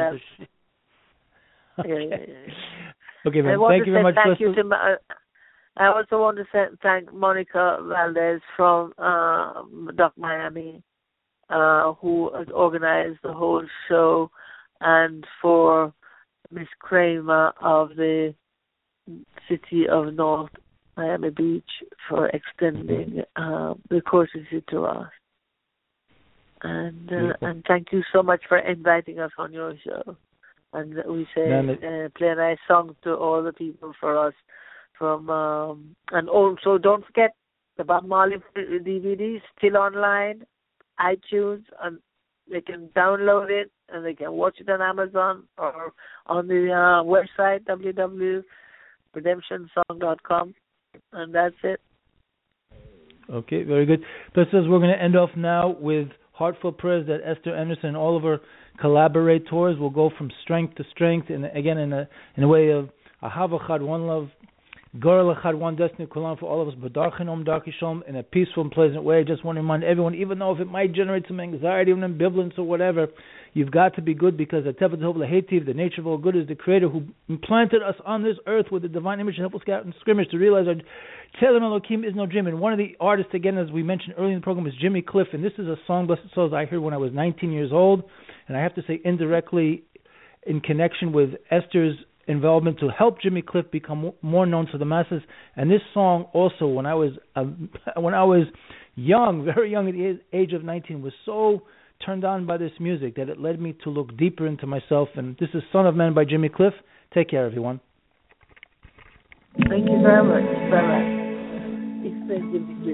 Okay, man. Thank you very much. I also want to thank Monica Valdez from Doc Miami, who has organized the whole show, and for Miss Kramer of the City of North Miami Beach for extending the courtesy to us. And thank you so much for inviting us on your show. And we say, play a nice song to all the people for us. And also, don't forget the Bob Marley DVD still online, iTunes, and they can download it and they can watch it on Amazon or on the website www.redemptionsong.com, and that's it. Okay, very good. Listeners, we're going to end off now with heartfelt prayers that Esther Anderson and all of her collaborators will go from strength to strength, and again in a way of Ahava Chad, one love, Gorel Chad, one destiny, Kulam, for all of us, B'darchinom, Darki Shalom, in a peaceful and pleasant way. Just want to remind everyone, even though if it might generate some anxiety or ambivalence or whatever, you've got to be good, because the Tevet Tov Lehetiv, the nature of all good, is the Creator who implanted us on this earth with the divine image to help us get out and skirmish, to realize our Tzelem Elokim is no dream. And one of the artists, again, as we mentioned earlier in the program, is Jimmy Cliff, and this is a song, Blessed Souls, I heard when I was 19 years old, and I have to say indirectly in connection with Esther's involvement to help Jimmy Cliff become more known to the masses. And this song also, when I was young, very young, at the age of 19, was so turned on by this music that it led me to look deeper into myself. And this is Son of Man by Jimmy Cliff. Take care, everyone. Thank you very much. Bye-bye. It's Jimmy Cliff.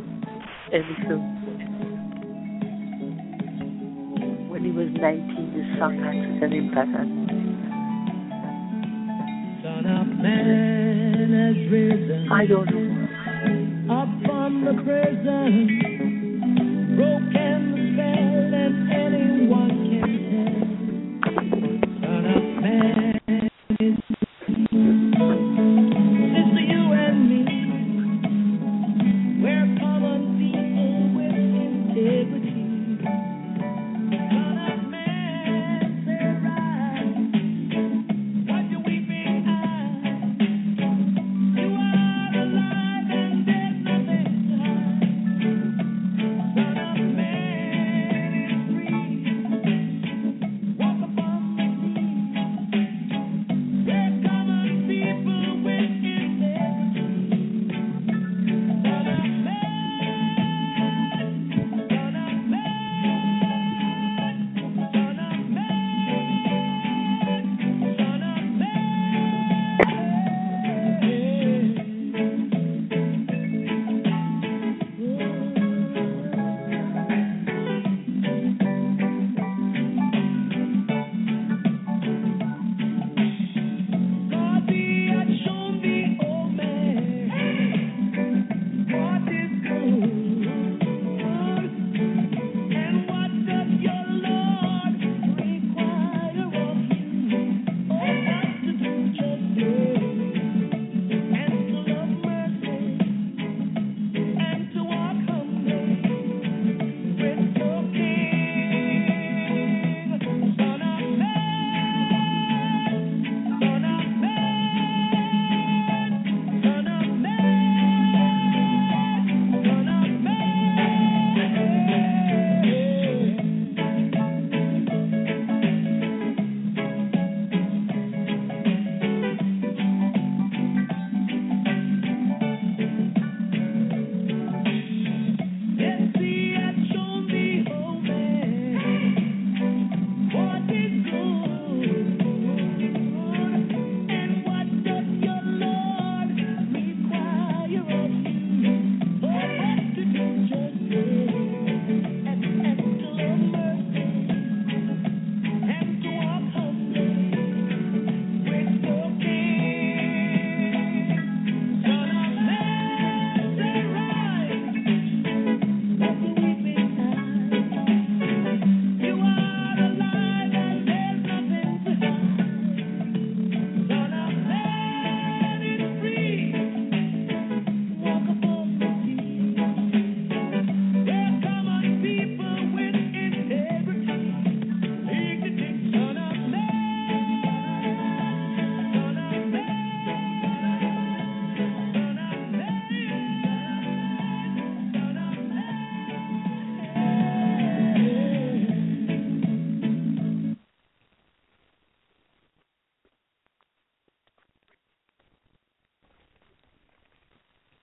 When he was 19, this song had such an impact on me. Son of Man has risen. I don't know. Up from the prison, broken the spell, and anyone can tell. Son of Man is sister, you and me. We're common people with integrity.